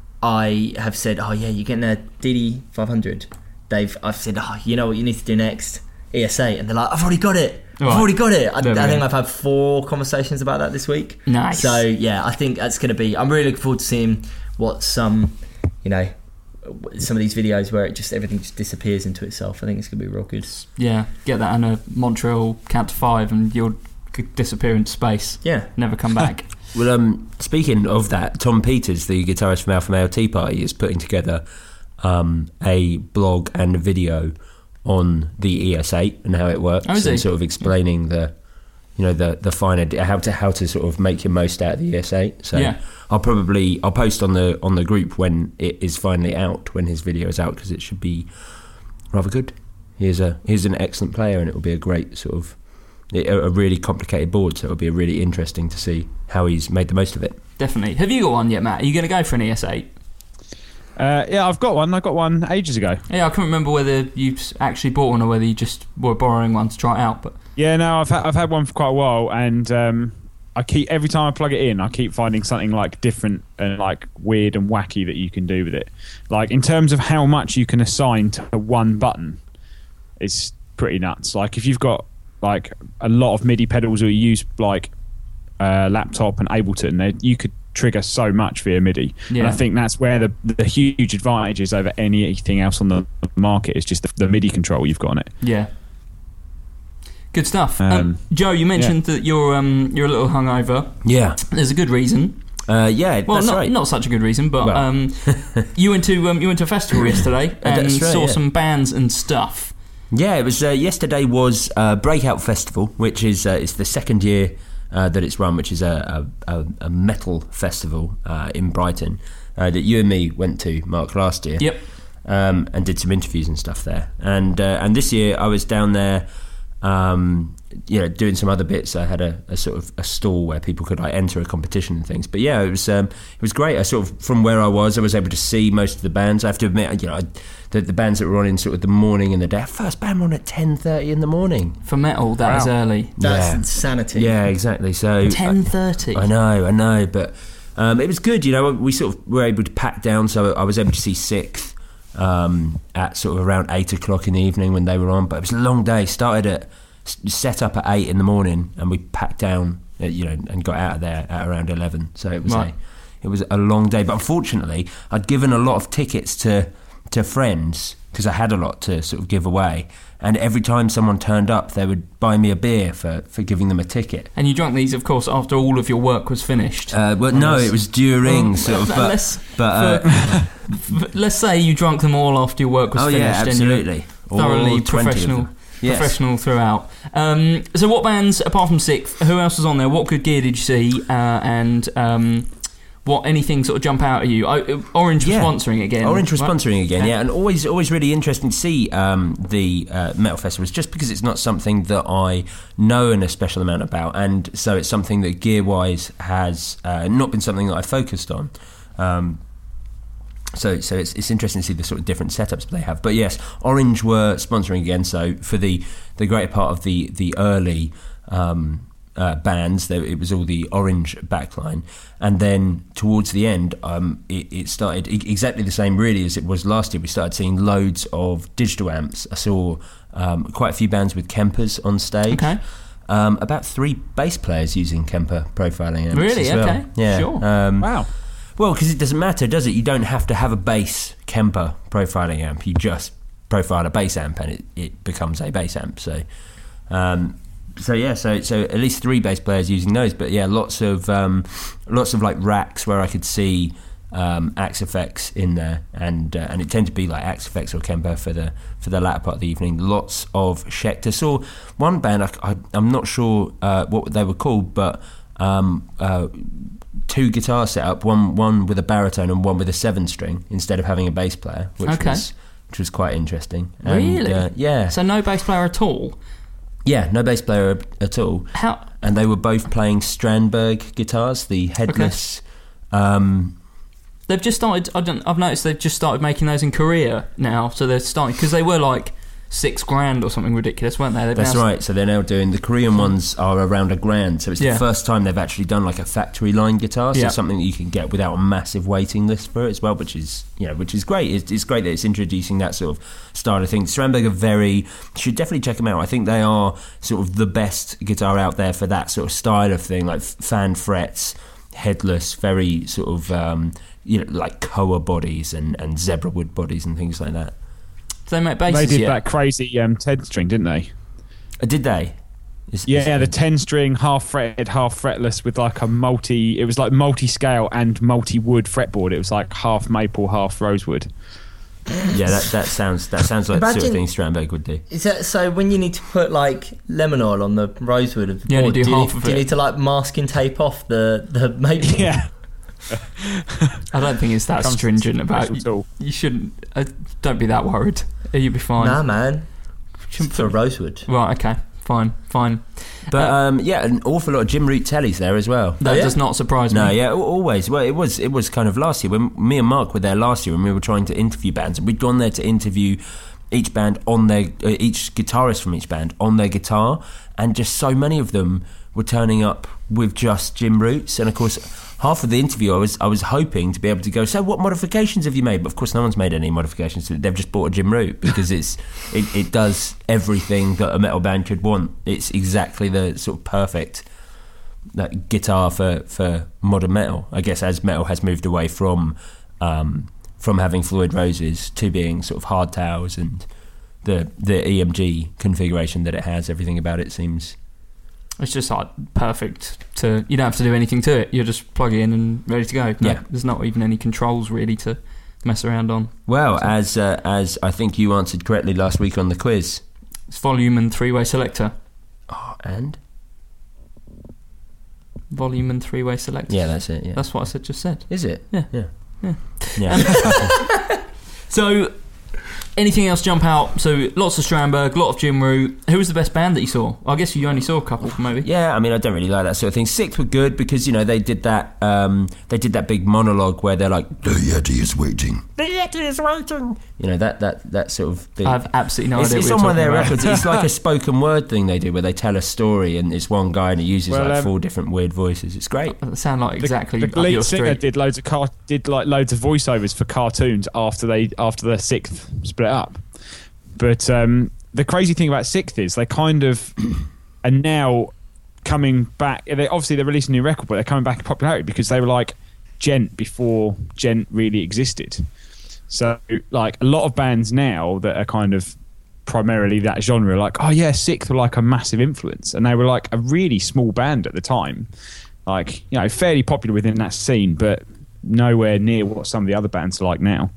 Speaker 6: I have said, oh yeah, you're getting a D D five hundred. They've I've said, oh, you know what you need to do next, E S eight, and they're like, I've already got it. I've
Speaker 3: Right.
Speaker 6: already got it. I,
Speaker 3: There we
Speaker 6: I think
Speaker 3: go.
Speaker 6: I've had four conversations about that this week.
Speaker 3: Nice.
Speaker 6: So yeah, I think that's going to be. I'm really looking forward to seeing what some, you know, some of these videos where it just everything just disappears into itself. I think it's going to be real good.
Speaker 3: Yeah, get that on a Montreal count to five and you'll c- disappear into space.
Speaker 6: Yeah.
Speaker 3: Never come back.
Speaker 4: Well, um, speaking of that, Tom Peters, the guitarist from Alpha Male Tea Party, is putting together um, a blog and a video on the E S eight and how it works,
Speaker 3: Oh, is
Speaker 4: and
Speaker 3: he?
Speaker 4: sort of explaining the, you know, the the finer how to how to sort of make your most out of the E S eight. So
Speaker 3: Yeah.
Speaker 4: I'll probably I'll post on the on the group when it is finally out, when his video is out, because it should be rather good. He's a he's an excellent player, and it will be a great sort of a, a really complicated board. So it'll be really interesting to see how he's made the most of it.
Speaker 3: Definitely. Have you got one yet, Matt? Are you going to go for an E S eight?
Speaker 5: Uh, yeah, I've got one. I got one ages ago.
Speaker 3: Yeah, I can't remember whether you actually bought one or whether you just were borrowing one to try it out. But
Speaker 5: Yeah, no, I've had, I've had one for quite a while, and um, I keep every time I plug it in, I keep finding something like different and like weird and wacky that you can do with it. Like in terms of how much you can assign to one button, it's pretty nuts. Like if you've got like a lot of MIDI pedals, or you use like uh, laptop and Ableton, they, you could trigger so much via MIDI.
Speaker 3: Yeah.
Speaker 5: And I think that's where the the huge advantage is over anything else on the market, is just the, the MIDI control you've got on it.
Speaker 3: yeah. Good stuff. Um,
Speaker 5: Um,
Speaker 3: Joe, you mentioned that you're um, you're a little hungover.
Speaker 4: Yeah,
Speaker 3: There's a good reason.
Speaker 4: uh, yeah,
Speaker 3: Well,
Speaker 4: that's
Speaker 3: not
Speaker 4: right.
Speaker 3: not such a good reason, but
Speaker 4: Well.
Speaker 3: um, you went to um, you went to a festival yesterday and
Speaker 4: That's right,
Speaker 3: saw
Speaker 4: yeah.
Speaker 3: some bands and stuff.
Speaker 4: Yeah, it was uh, yesterday was uh, Breakout Festival, which is uh, it's the second year uh, that it's run, which is a, a, a metal festival uh, in Brighton uh, that you and me went to, Mark, last year.
Speaker 3: Yep.
Speaker 4: Um, and did some interviews and stuff there. And uh, and this year I was down there, um, you know, doing some other bits. I had a, a sort of a stall where people could like enter a competition and things. But yeah, it was um, it was great. I sort of, from where I was, I was able to see most of the bands. I have to admit, you know, I, the, the bands that were on in sort of the morning and the day. First band were on at ten thirty in the morning.
Speaker 3: For metal, that
Speaker 5: Wow.
Speaker 3: is early.
Speaker 6: That's
Speaker 4: Yeah.
Speaker 6: insanity.
Speaker 4: Yeah, exactly. So
Speaker 3: ten thirty.
Speaker 4: I know, I know, but um, it was good. You know, we sort of were able to pack down, so I was able to see Sixth um, at sort of around eight o'clock in the evening when they were on. But it was a long day. Started at set up at eight in the morning, and we packed down, uh, you know, and got out of there at around eleven. So it was
Speaker 3: Right.
Speaker 4: a it was a long day. But unfortunately, I'd given a lot of tickets to to friends because I had a lot to sort of give away. And every time someone turned up, they would buy me a beer for, for giving them a ticket.
Speaker 3: And you drank these, of course, after all of your work was finished.
Speaker 4: Uh, well, no, it was during
Speaker 3: Well,
Speaker 4: sort of,
Speaker 3: let-
Speaker 4: but,
Speaker 3: let's-
Speaker 4: but uh,
Speaker 3: F- Let's say you drank them all after your work was
Speaker 4: oh
Speaker 3: finished.
Speaker 4: yeah, absolutely,
Speaker 3: And you were thoroughly
Speaker 4: All twenty of
Speaker 3: professional,
Speaker 4: them. Yes.
Speaker 3: professional throughout. Um, so, what bands apart from Sixth? Who else was on there? What good gear did you see? Uh, and um, what anything sort of jump out at you? Oh, Orange was
Speaker 4: Yeah.
Speaker 3: sponsoring again.
Speaker 4: Orange was
Speaker 3: right?
Speaker 4: sponsoring again,
Speaker 3: Okay.
Speaker 4: yeah, and always always really interesting to see um, the uh, metal festivals, just because it's not something that I know an a special amount about, and so it's something that gear-wise has uh, not been something that I focused on. Um, So, so it's it's interesting to see the sort of different setups they have. But yes, Orange were sponsoring again. So for the, the greater part of the the early um, uh, bands, there, it was all the Orange backline, and then towards the end, um, it, it started e- exactly the same really as it was last year. We started seeing loads of digital amps. I saw um, quite a few bands with Kempers on stage.
Speaker 3: Okay.
Speaker 4: Um, about three bass players using Kemper profiling amps.
Speaker 3: Really?
Speaker 4: as well.
Speaker 3: Okay.
Speaker 4: Yeah.
Speaker 3: Sure.
Speaker 4: Um,
Speaker 5: Wow.
Speaker 4: Well, because it doesn't matter, does it? You don't have to have a bass Kemper profiling amp. You just profile a bass amp, and it, it becomes a bass amp. So, um, so yeah, so so at least three bass players using those. But yeah, lots of um, lots of like racks where I could see um, Axe Effects in there, and uh, and it tended to be like Axe Effects or Kemper for the for the latter part of the evening. Lots of Schecter. Saw one band, I, I, I'm not sure uh, what they were called, but um, uh, two guitar setup, one one with a baritone and one with a seven string instead of having a bass player, which
Speaker 3: Okay.
Speaker 4: was which was quite interesting. And,
Speaker 3: Really?
Speaker 4: uh, yeah.
Speaker 3: So no bass player at all.
Speaker 4: Yeah, no bass player at all.
Speaker 3: How?
Speaker 4: And they were both playing Strandberg guitars, the headless. Um,
Speaker 3: They've just started. I don't. I've noticed they've just started making those in Korea now. So they're starting because they were like six grand or something ridiculous, weren't they? They've
Speaker 4: that's
Speaker 3: now-
Speaker 4: right. So they're now doing the Korean ones are around a grand. So it's
Speaker 3: Yeah.
Speaker 4: the first time they've actually done like a factory line guitar. So
Speaker 3: Yeah.
Speaker 4: something that you can get without a massive waiting list for it as well, which is you know which is great. It's, it's great that it's introducing that sort of style of thing. Strandberg are very should definitely check them out. I think they are sort of the best guitar out there for that sort of style of thing, like f- fan frets, headless, very sort of um, you know like Koa bodies and and zebra wood bodies and things like that.
Speaker 3: Do they make basses
Speaker 5: They did
Speaker 3: yet?
Speaker 5: that crazy um, ten string, didn't they?
Speaker 4: Uh, did they? Is-
Speaker 5: Yeah,
Speaker 4: is-
Speaker 5: the ten string, half fretted, half fretless, with like a multi. It was like multi scale and multi wood fretboard. It was like half maple, half rosewood.
Speaker 4: Yeah, that, that sounds that sounds like the sort of
Speaker 6: Imagine-
Speaker 4: thing Strandberg would do.
Speaker 6: Is that so? When you need to put like lemon oil on the rosewood of the
Speaker 3: You only
Speaker 6: board,
Speaker 3: do
Speaker 6: do, you
Speaker 3: half
Speaker 6: need,
Speaker 3: of
Speaker 6: do you
Speaker 3: it.
Speaker 6: need to like masking tape off the the maple?
Speaker 5: Yeah,
Speaker 3: I don't think it's that
Speaker 5: Comes
Speaker 3: stringent about.
Speaker 5: special
Speaker 3: You,
Speaker 5: tool.
Speaker 3: you shouldn't. Uh, don't be that worried. You'll be fine.
Speaker 6: Nah, man.
Speaker 3: Shouldn't
Speaker 6: For
Speaker 3: put-
Speaker 6: rosewood.
Speaker 3: Right. Okay. Fine. Fine.
Speaker 4: But
Speaker 3: Uh,
Speaker 4: um, yeah, an awful lot of Jim Root tellies there as well.
Speaker 3: That
Speaker 6: Oh, yeah?
Speaker 3: does not surprise
Speaker 4: No,
Speaker 3: me.
Speaker 4: yeah, al- always. Well, it was it was kind of last year when me and Mark were there last year when we were trying to interview bands, and we'd gone there to interview each band on their uh, each guitarist from each band on their guitar, and just so many of them were turning up with just Jim Roots, and of course half of the interview I was I was hoping to be able to go, so what modifications have you made? But of course no one's made any modifications. They've just bought a Jim Root because it's it, it does everything that a metal band could want. It's exactly the sort of perfect that guitar for, for modern metal, I guess, as metal has moved away from um, from having Floyd Roses to being sort of hardtails and the the E M G configuration that it has. Everything about it seems
Speaker 3: It's just like perfect to. You don't have to do anything to it. You're just plug it in and ready to go. No,
Speaker 4: Yeah.
Speaker 3: There's not even any controls really to mess around on.
Speaker 4: well as uh, as I think you answered correctly last week on the quiz.
Speaker 3: It's volume and three-way selector.
Speaker 4: Oh, and
Speaker 3: Volume and three-way selector.
Speaker 4: yeah, that's it. Yeah,
Speaker 3: That's what I said. Just said.
Speaker 4: is it?
Speaker 3: Yeah.
Speaker 4: yeah,
Speaker 3: Yeah.
Speaker 4: yeah.
Speaker 3: So, anything else jump out? So, lots of Strandberg, lot of Jim Root. Who was the best band that you saw? I guess you only saw a couple, maybe.
Speaker 4: Yeah, I mean, I don't really like that sort of thing. Sixth were good because you know they did that. Um, they did that big monologue where they're like, "The Yeti is waiting. The Yeti is waiting." You know that that that sort of thing.
Speaker 3: I have absolutely no
Speaker 4: it's
Speaker 3: idea
Speaker 4: it's
Speaker 3: what
Speaker 4: on
Speaker 3: you're
Speaker 4: one of their
Speaker 3: talking about.
Speaker 4: records. It's like a spoken word thing they do where they tell a story and it's one guy and he uses
Speaker 5: Well,
Speaker 4: like
Speaker 5: um,
Speaker 4: four different weird voices. It's great.
Speaker 3: Doesn't sound like
Speaker 5: The-
Speaker 3: exactly
Speaker 5: the,
Speaker 3: up
Speaker 5: lead
Speaker 3: your
Speaker 5: singer
Speaker 3: street.
Speaker 5: did loads of car- did like loads of voiceovers for cartoons after they after the sixth split up. But um, the crazy thing about sixth is they kind of are now coming back. They obviously they're releasing a new record, but they're coming back in popularity because they were like Gent before Gent really existed. So like a lot of bands now that are kind of primarily that genre, are like, oh yeah, Sixth were like a massive influence, and they were like a really small band at the time, like you know fairly popular within that scene, but nowhere near what some of the other bands are like now.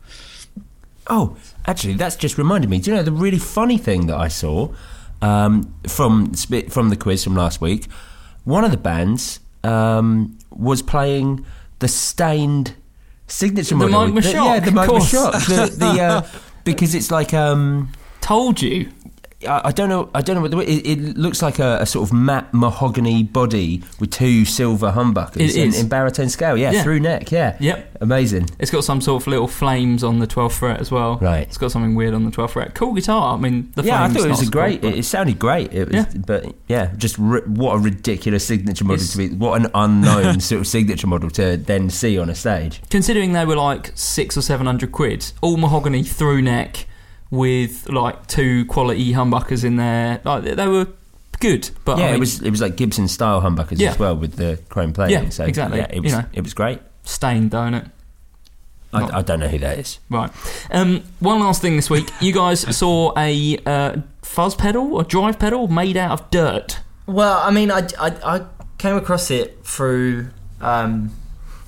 Speaker 4: Oh, actually, that's just reminded me. Do you know the really funny thing that I saw um, from from the quiz from last week? One of the bands um, was playing the Stained signature
Speaker 3: The
Speaker 4: model.
Speaker 3: Mike
Speaker 4: The-
Speaker 3: Mashock,
Speaker 4: yeah, the
Speaker 3: of
Speaker 4: Mike
Speaker 3: course.
Speaker 4: Mashock. The, the, uh, because it's like um,
Speaker 3: Told you.
Speaker 4: I, I don't know. I don't know what the, it, it looks like a, a sort of matte mahogany body with two silver humbuckers
Speaker 3: It
Speaker 4: in,
Speaker 3: is.
Speaker 4: in baritone scale. Yeah,
Speaker 3: Yeah.
Speaker 4: through neck. Yeah,
Speaker 3: Yep.
Speaker 4: amazing.
Speaker 3: It's got some sort of little flames on the twelfth fret as well.
Speaker 4: Right.
Speaker 3: It's got something weird on the twelfth fret. Cool guitar. I mean, the
Speaker 4: Yeah, I
Speaker 3: flame's
Speaker 4: thought it was
Speaker 3: not
Speaker 4: a
Speaker 3: so
Speaker 4: great.
Speaker 3: cool,
Speaker 4: it, it sounded great. It was,
Speaker 3: Yeah.
Speaker 4: but yeah, just ri- what a ridiculous signature model
Speaker 3: It's-
Speaker 4: to be. What an unknown sort of signature model to then see on a stage.
Speaker 3: considering they were like six or seven hundred quid, all mahogany through neck with like two quality humbuckers in there. Like they were good, but
Speaker 4: yeah,
Speaker 3: I mean,
Speaker 4: it was it was like Gibson style humbuckers
Speaker 3: Yeah.
Speaker 4: as well with the chrome plating.
Speaker 3: Yeah,
Speaker 4: so
Speaker 3: exactly.
Speaker 4: Yeah, it was
Speaker 3: You know.
Speaker 4: it was great.
Speaker 3: stained, don't it? Not-
Speaker 4: I, I don't know who that is.
Speaker 3: Right. Um, one last thing this week. You guys saw a uh, fuzz pedal, a drive pedal made out of dirt.
Speaker 6: Well, I mean, I, I, I came across it through um,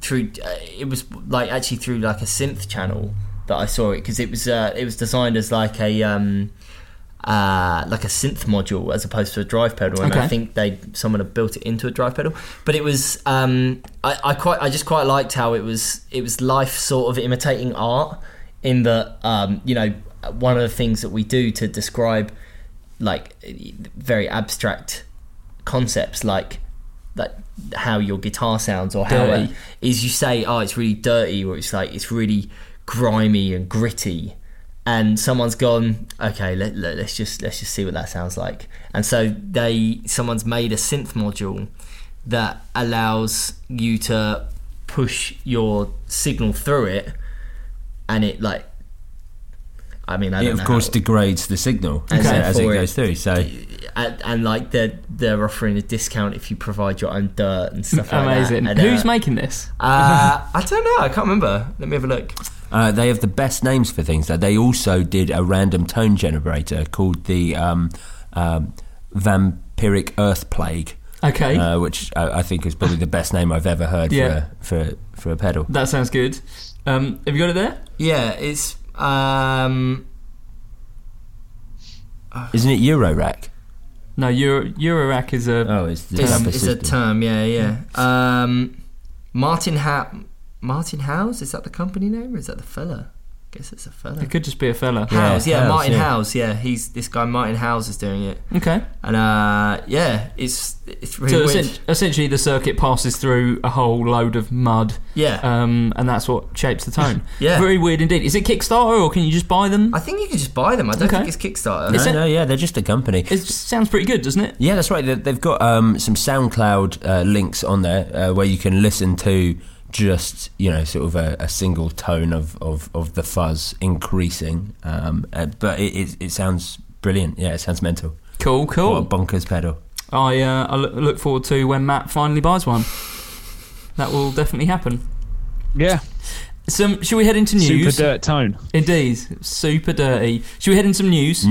Speaker 6: through uh, it was like actually through like a synth channel that I saw it, because it was uh, it was designed as like a um, uh, like a synth module as opposed to a drive pedal, and
Speaker 3: Okay.
Speaker 6: I think they someone had built it into a drive pedal. But it was um, I, I quite I just quite liked how it was it was life sort of imitating art, in that um, you know, one of the things that we do to describe like very abstract concepts like that, how your guitar sounds or how
Speaker 3: Dirty.
Speaker 6: it is, you say, oh, it's really dirty, or it's like it's really grimy and gritty, and someone's gone, okay, let, let, let's just let's just see what that sounds like. And so they someone's made a synth module that allows you to push your signal through it, and it like I mean I
Speaker 4: It
Speaker 6: don't
Speaker 4: of
Speaker 6: know
Speaker 4: course
Speaker 6: how-
Speaker 4: degrades the signal
Speaker 6: And
Speaker 4: as, it- as it
Speaker 6: therefore
Speaker 4: goes through. So
Speaker 6: and, and like they're they're offering a discount if you provide your own dirt and stuff like
Speaker 3: Amazing.
Speaker 6: that. And,
Speaker 3: Who's
Speaker 6: uh,
Speaker 3: making this?
Speaker 6: uh, I don't know. I can't remember. Let me have a look.
Speaker 4: uh, they have the best names for things. Though. They also did a random tone generator called the um, um, Vampiric Earth Plague,
Speaker 3: Okay.
Speaker 4: uh, which I, I think is probably the best name I've ever heard
Speaker 3: Yeah.
Speaker 4: for, a, for for a pedal.
Speaker 3: That sounds good. Um, have you got it there?
Speaker 6: Yeah, it's um,
Speaker 4: Isn't it Eurorack?
Speaker 3: No, Euro, Eurorack is a...
Speaker 4: Oh, it's the
Speaker 6: it's,
Speaker 4: type of
Speaker 6: it's a
Speaker 4: system.
Speaker 6: term. Yeah, yeah. Um, Martin ha- Martin Howes, is that the company name or is that the fella? I guess it's a fella.
Speaker 3: It could just be a fella.
Speaker 4: Yeah.
Speaker 6: Howes, yeah,
Speaker 4: Howes,
Speaker 6: Martin
Speaker 4: yeah.
Speaker 6: Howes, yeah. He's this guy Martin Howes is doing it,
Speaker 3: Okay.
Speaker 6: and uh, yeah, it's it's really
Speaker 3: So
Speaker 6: weird.
Speaker 3: essen- essentially the circuit passes through a whole load of mud,
Speaker 6: Yeah,
Speaker 3: um, and that's what shapes the tone.
Speaker 6: Yeah.
Speaker 3: Very weird indeed. Is it Kickstarter or can you just buy them?
Speaker 6: I think you can just buy them. I don't
Speaker 3: Okay.
Speaker 6: think it's Kickstarter.
Speaker 4: No,
Speaker 3: Is it-
Speaker 4: no, yeah, they're just a company.
Speaker 3: It sounds pretty good, doesn't it?
Speaker 4: Yeah, that's right. They- They've got um, some SoundCloud uh, links on there uh, where you can listen to just, you know, sort of a, a single tone of, of, of the fuzz increasing. Um, uh, but it, it, it sounds brilliant. Yeah, it sounds mental.
Speaker 3: Cool, cool.
Speaker 4: What a bonkers pedal.
Speaker 3: I, uh, I look look forward to when Matt finally buys one. That will definitely happen.
Speaker 5: Yeah.
Speaker 3: Some, should we head into news?
Speaker 5: Super dirt tone.
Speaker 3: Indeed, super dirty. Should we head into some news?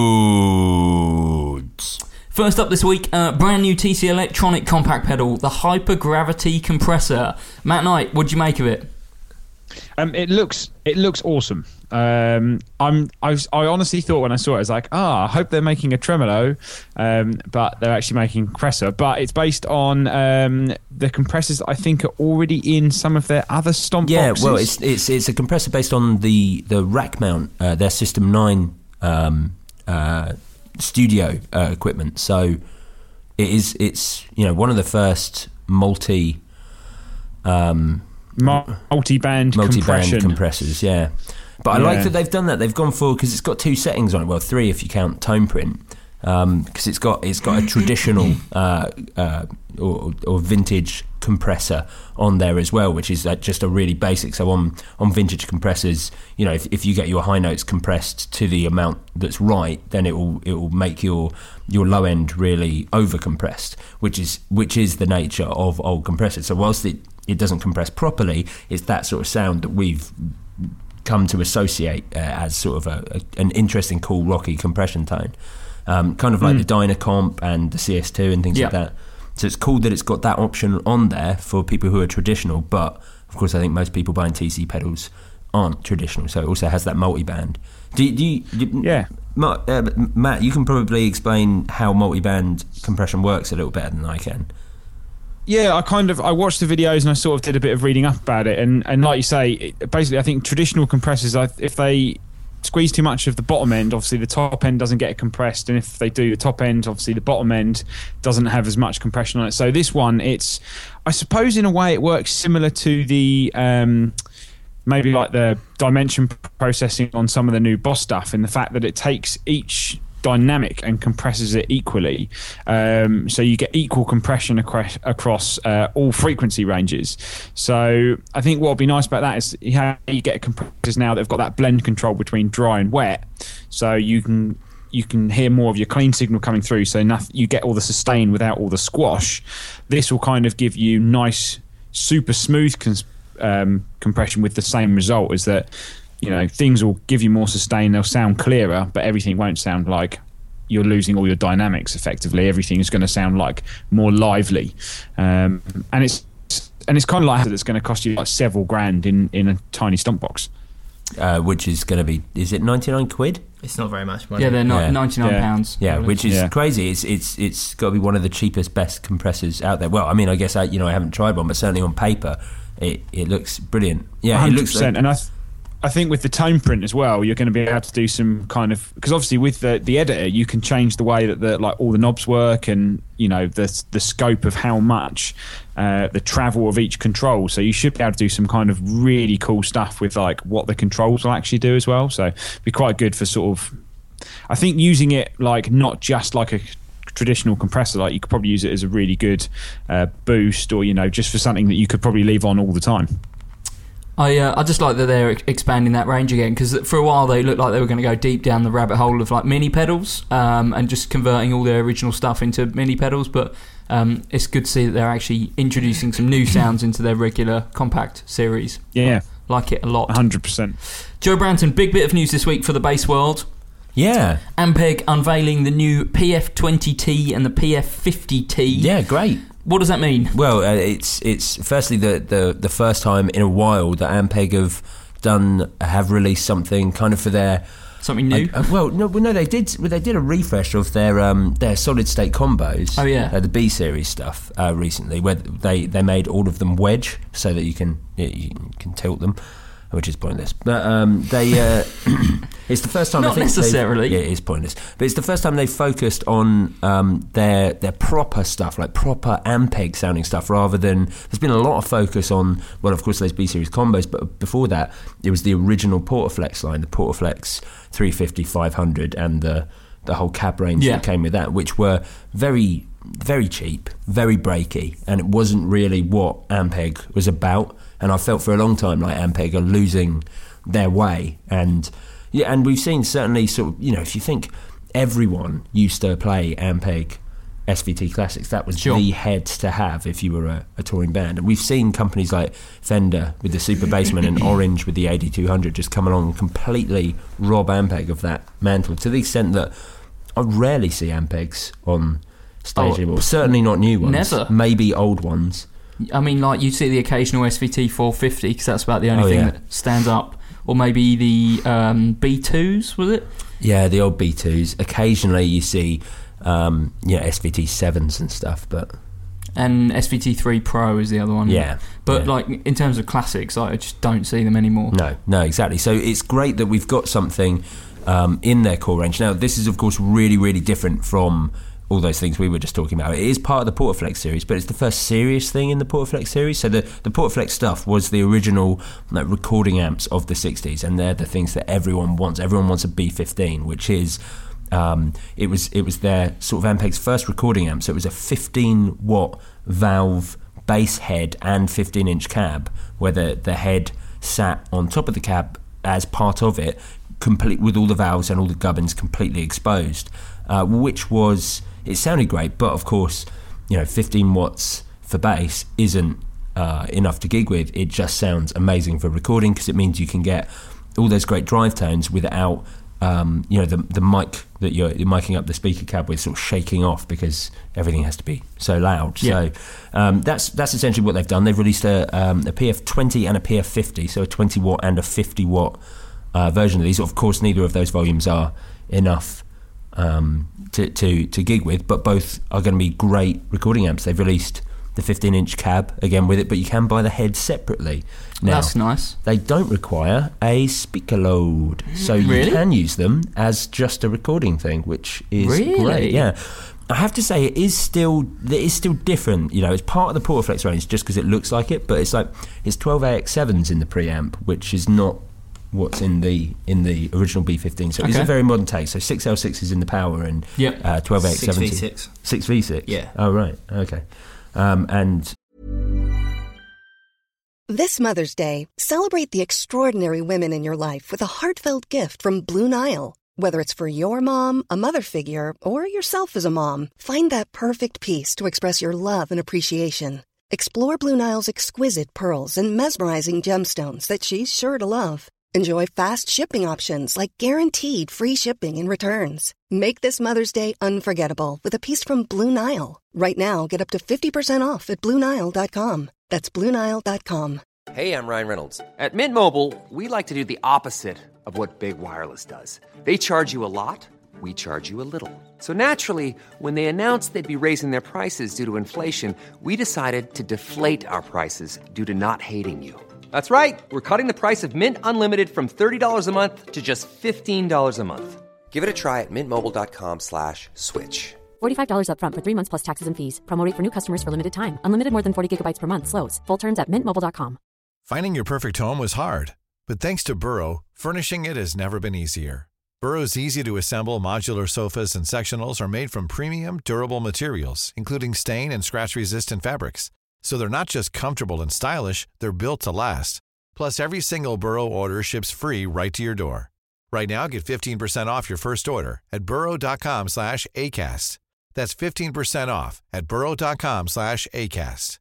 Speaker 4: Nudes.
Speaker 3: First up this week, uh, brand new T C Electronic compact pedal, the Hypergravity Compressor. Matt Knight, what'd you make of it?
Speaker 5: Um, it looks it looks awesome. Um, I'm I, was, I honestly thought when I saw it, I was like, ah, I hope they're making a tremolo, um, but they're actually making a compressor. But it's based on um, the compressors that I think are already in some of their other stomp
Speaker 4: Yeah,
Speaker 5: boxes.
Speaker 4: well, it's it's it's a compressor based on the the rack mount, uh, their System nine um, uh, studio uh, equipment. So it is it's you know one of the first multi um,
Speaker 5: multi-band,
Speaker 4: multi-band
Speaker 5: compression.
Speaker 4: compressors. Yeah, but I
Speaker 5: Yeah.
Speaker 4: like that they've done that. They've gone for because it's got two settings on it. Well, three if you count tone print. Because it's got it's got a traditional uh, uh, or, or vintage compressor on there as well, which is uh, just a really basic. So on on vintage compressors, you know, if, if you get your high notes compressed to the amount that's right, then it will it will make your your low end really over compressed, which is which is the nature of old compressors. So whilst it, it doesn't compress properly, it's that sort of sound that we've come to associate uh, as sort of a, a, an interesting, cool, rocky compression tone. Um, kind of like
Speaker 5: Mm.
Speaker 4: the Dynacomp and the C S two and things
Speaker 3: Yeah.
Speaker 4: like that. So it's cool that it's got that option on there for people who are traditional, but of course I think most people buying T C pedals aren't traditional, so it also has that multi-band. Do, you- do you, do,
Speaker 5: Yeah.
Speaker 4: Ma- uh, Matt, you can probably explain how multi-band compression works a little better than I can.
Speaker 5: Yeah, I kind of I watched the videos and I sort of did a bit of reading up about it, and and like you say, it, basically I think traditional compressors, I- if they squeeze too much of the bottom end, obviously the top end doesn't get compressed, and if they do the top end, obviously the bottom end doesn't have as much compression on it. So this one, it's I suppose in a way it works similar to the um, maybe like the dimension processing on some of the new Boss stuff, in the fact that it takes each dynamic and compresses it equally, um, so you get equal compression across, across uh, all frequency ranges. So I think what would be nice about that is you, have, you get compressors now that have got that blend control between dry and wet, so you can you can hear more of your clean signal coming through, so nothing, you get all the sustain without all the squash. This will kind of give you nice super smooth cons- um, compression with the same result, is that you know, things will give you more sustain, they'll sound clearer, but everything won't sound like you're losing all your dynamics effectively. Everything is going to sound like more lively. Um, and it's and it's kind of like that's going to cost you like several grand in, in a tiny stomp box.
Speaker 4: Uh, which is going to be, is it ninety-nine quid?
Speaker 6: It's not very much money.
Speaker 3: Yeah, they're not
Speaker 4: Yeah.
Speaker 3: ninety-nine pounds.
Speaker 4: Yeah, which is
Speaker 5: Yeah.
Speaker 4: crazy. It's it's it's got to be one of the cheapest, best compressors out there. Well, I mean, I guess I you know I haven't tried one, but certainly on paper, it, it looks brilliant. Yeah,
Speaker 5: one
Speaker 4: it
Speaker 5: hundred
Speaker 4: looks
Speaker 5: percent.
Speaker 4: like,
Speaker 5: And I, th- I think with the tone print as well, you're going to be able to do some kind of, because obviously with the, the editor, you can change the way that the like all the knobs work, and you know the the scope of how much, uh, the travel of each control. So you should be able to do some kind of really cool stuff with like what the controls will actually do as well. So it'd be quite good for sort of, I think using it like not just like a traditional compressor, like you could probably use it as a really good uh, boost, or you know just for something that you could probably leave on all the time.
Speaker 3: I uh, I just like that they're ex- expanding that range again, because for a while they looked like they were going to go deep down the rabbit hole of like mini pedals, um, and just converting all their original stuff into mini pedals. But um, it's good to see that they're actually introducing some new sounds into their regular compact series.
Speaker 5: Yeah,
Speaker 3: Like it a lot.
Speaker 5: one hundred percent.
Speaker 3: Joe Branton, big bit of news this week for the bass world.
Speaker 4: yeah,
Speaker 3: Ampeg unveiling the new P F twenty T and the P F fifty T.
Speaker 4: yeah, great.
Speaker 3: What does that mean?
Speaker 4: Well, uh, it's it's firstly the, the the first time in a while that Ampeg have done have released something kind of for their.
Speaker 3: Something new?
Speaker 4: Uh, well, no, well, no, they did. Well, they did a refresh of their um, their solid state combos.
Speaker 3: Oh, yeah.
Speaker 4: uh, the B series stuff uh, recently, where they, they made all of them wedge so that you can you can tilt them, which is pointless. But um, they uh, it's the first time.
Speaker 3: Not
Speaker 4: I think
Speaker 3: necessarily.
Speaker 4: Yeah, it is pointless. But it's the first time they've focused on um, their their proper stuff, like proper Ampeg sounding stuff, rather than there's been a lot of focus on. Well, of course, those B series combos, but before that, it was the original Portaflex line, the Portaflex three fifty, five hundred, and the the whole cab range
Speaker 3: Yeah.
Speaker 4: that came with that, which were very very cheap, very breaky, and it wasn't really what Ampeg was about. And I felt for a long time like Ampeg are losing their way. And yeah, and we've seen certainly sort of, you know, if you think everyone used to play Ampeg S V T Classics, that was
Speaker 3: Sure.
Speaker 4: the head to have if you were a, a touring band. And we've seen companies like Fender with the Super Bassman and Orange with the A D two hundred just come along and completely rob Ampeg of that mantle, to the extent that I rarely see Ampegs on stage
Speaker 3: Oh,
Speaker 4: anymore. Certainly not new ones.
Speaker 3: never.
Speaker 4: Maybe old ones.
Speaker 3: I mean, like, you see the occasional S V T four fifty, because that's about the only
Speaker 4: Oh,
Speaker 3: thing
Speaker 4: yeah.
Speaker 3: that stands up. Or maybe the um, B twos, was it?
Speaker 4: Yeah, the old B twos. Occasionally you see um, you know, S V T sevens and stuff, but
Speaker 3: And S V T three Pro is the other one.
Speaker 4: yeah.
Speaker 3: But,
Speaker 4: yeah.
Speaker 3: like, in terms of classics, I just don't see them anymore.
Speaker 4: No, no, exactly. So it's great that we've got something um, in their core range. Now, this is, of course, really, really different from all those things we were just talking about. It is part of the Portaflex series, but it's the first serious thing in the Portaflex series. So the, the Portaflex stuff was the original like, recording amps of the sixties, and they're the things that everyone wants. Everyone wants a B fifteen, which is... Um, it was it was their sort of Ampeg's first recording amp. So it was a fifteen watt valve bass head and fifteen inch cab, where the, the head sat on top of the cab as part of it, complete with all the valves and all the gubbins completely exposed, uh, which was, it sounded great, but of course, you know, fifteen watts for bass isn't uh, enough to gig with. It just sounds amazing for recording, because it means you can get all those great drive tones without Um, you know, the the mic that you're, you're miking up the speaker cab with sort of shaking off, because everything has to be so loud.
Speaker 3: Yeah.
Speaker 4: So um, that's that's essentially what they've done. They've released a, um, a P F twenty and a P F fifty, so a twenty watt and a fifty watt uh, version of these. Of course, neither of those volumes are enough um, to, to, to gig with, but both are going to be great recording amps. They've released the fifteen inch cab again with it, but you can buy the head separately. Now,
Speaker 3: That's nice.
Speaker 4: they don't require a speaker load, so you
Speaker 3: Really?
Speaker 4: can use them as just a recording thing, which is
Speaker 3: Really?
Speaker 4: great. Yeah, I have to say it is still it is still different. You know, it's part of the Portaflex range just because it looks like it, but it's like it's twelve A X sevens in the preamp, which is not what's in the in the original B fifteen. So it's
Speaker 3: Okay.
Speaker 4: a very modern take. So six L six is in the power and
Speaker 3: Yep.
Speaker 4: uh, twelve A X
Speaker 6: six
Speaker 4: sevens.
Speaker 6: v six.
Speaker 4: six V six.
Speaker 6: Yeah.
Speaker 4: Oh right. Okay. Um, and
Speaker 7: This Mother's Day, celebrate the extraordinary women in your life with a heartfelt gift from Blue Nile. Whether it's for your mom, a mother figure, or yourself as a mom, find that perfect piece to express your love and appreciation. Explore Blue Nile's exquisite pearls and mesmerizing gemstones that she's sure to love. Enjoy fast shipping options like guaranteed free shipping and returns. Make this Mother's Day unforgettable with a piece from Blue Nile. Right now, get up to fifty percent off at Blue Nile dot com. That's Blue Nile dot com.
Speaker 8: Hey, I'm Ryan Reynolds. At Mint Mobile, we like to do the opposite of what Big Wireless does. They charge you a lot, we charge you a little. So naturally, when they announced they'd be raising their prices due to inflation, we decided to deflate our prices due to not hating you. That's right. We're cutting the price of Mint Unlimited from thirty dollars a month to just fifteen dollars a month. Give it a try at mintmobile.com slash switch.
Speaker 9: forty-five dollars up front for three months plus taxes and fees. Promo rate for new customers for limited time. Unlimited more than forty gigabytes per month slows. Full terms at mint mobile dot com.
Speaker 10: Finding your perfect home was hard, but thanks to Burrow, furnishing it has never been easier. Burrow's easy-to-assemble modular sofas and sectionals are made from premium, durable materials, including stain and scratch-resistant fabrics. So they're not just comfortable and stylish, they're built to last. Plus, every single Burrow order ships free right to your door. Right now, get fifteen percent off your first order at burrow.com slash ACAST. That's fifteen percent off at burrow.com slash ACAST.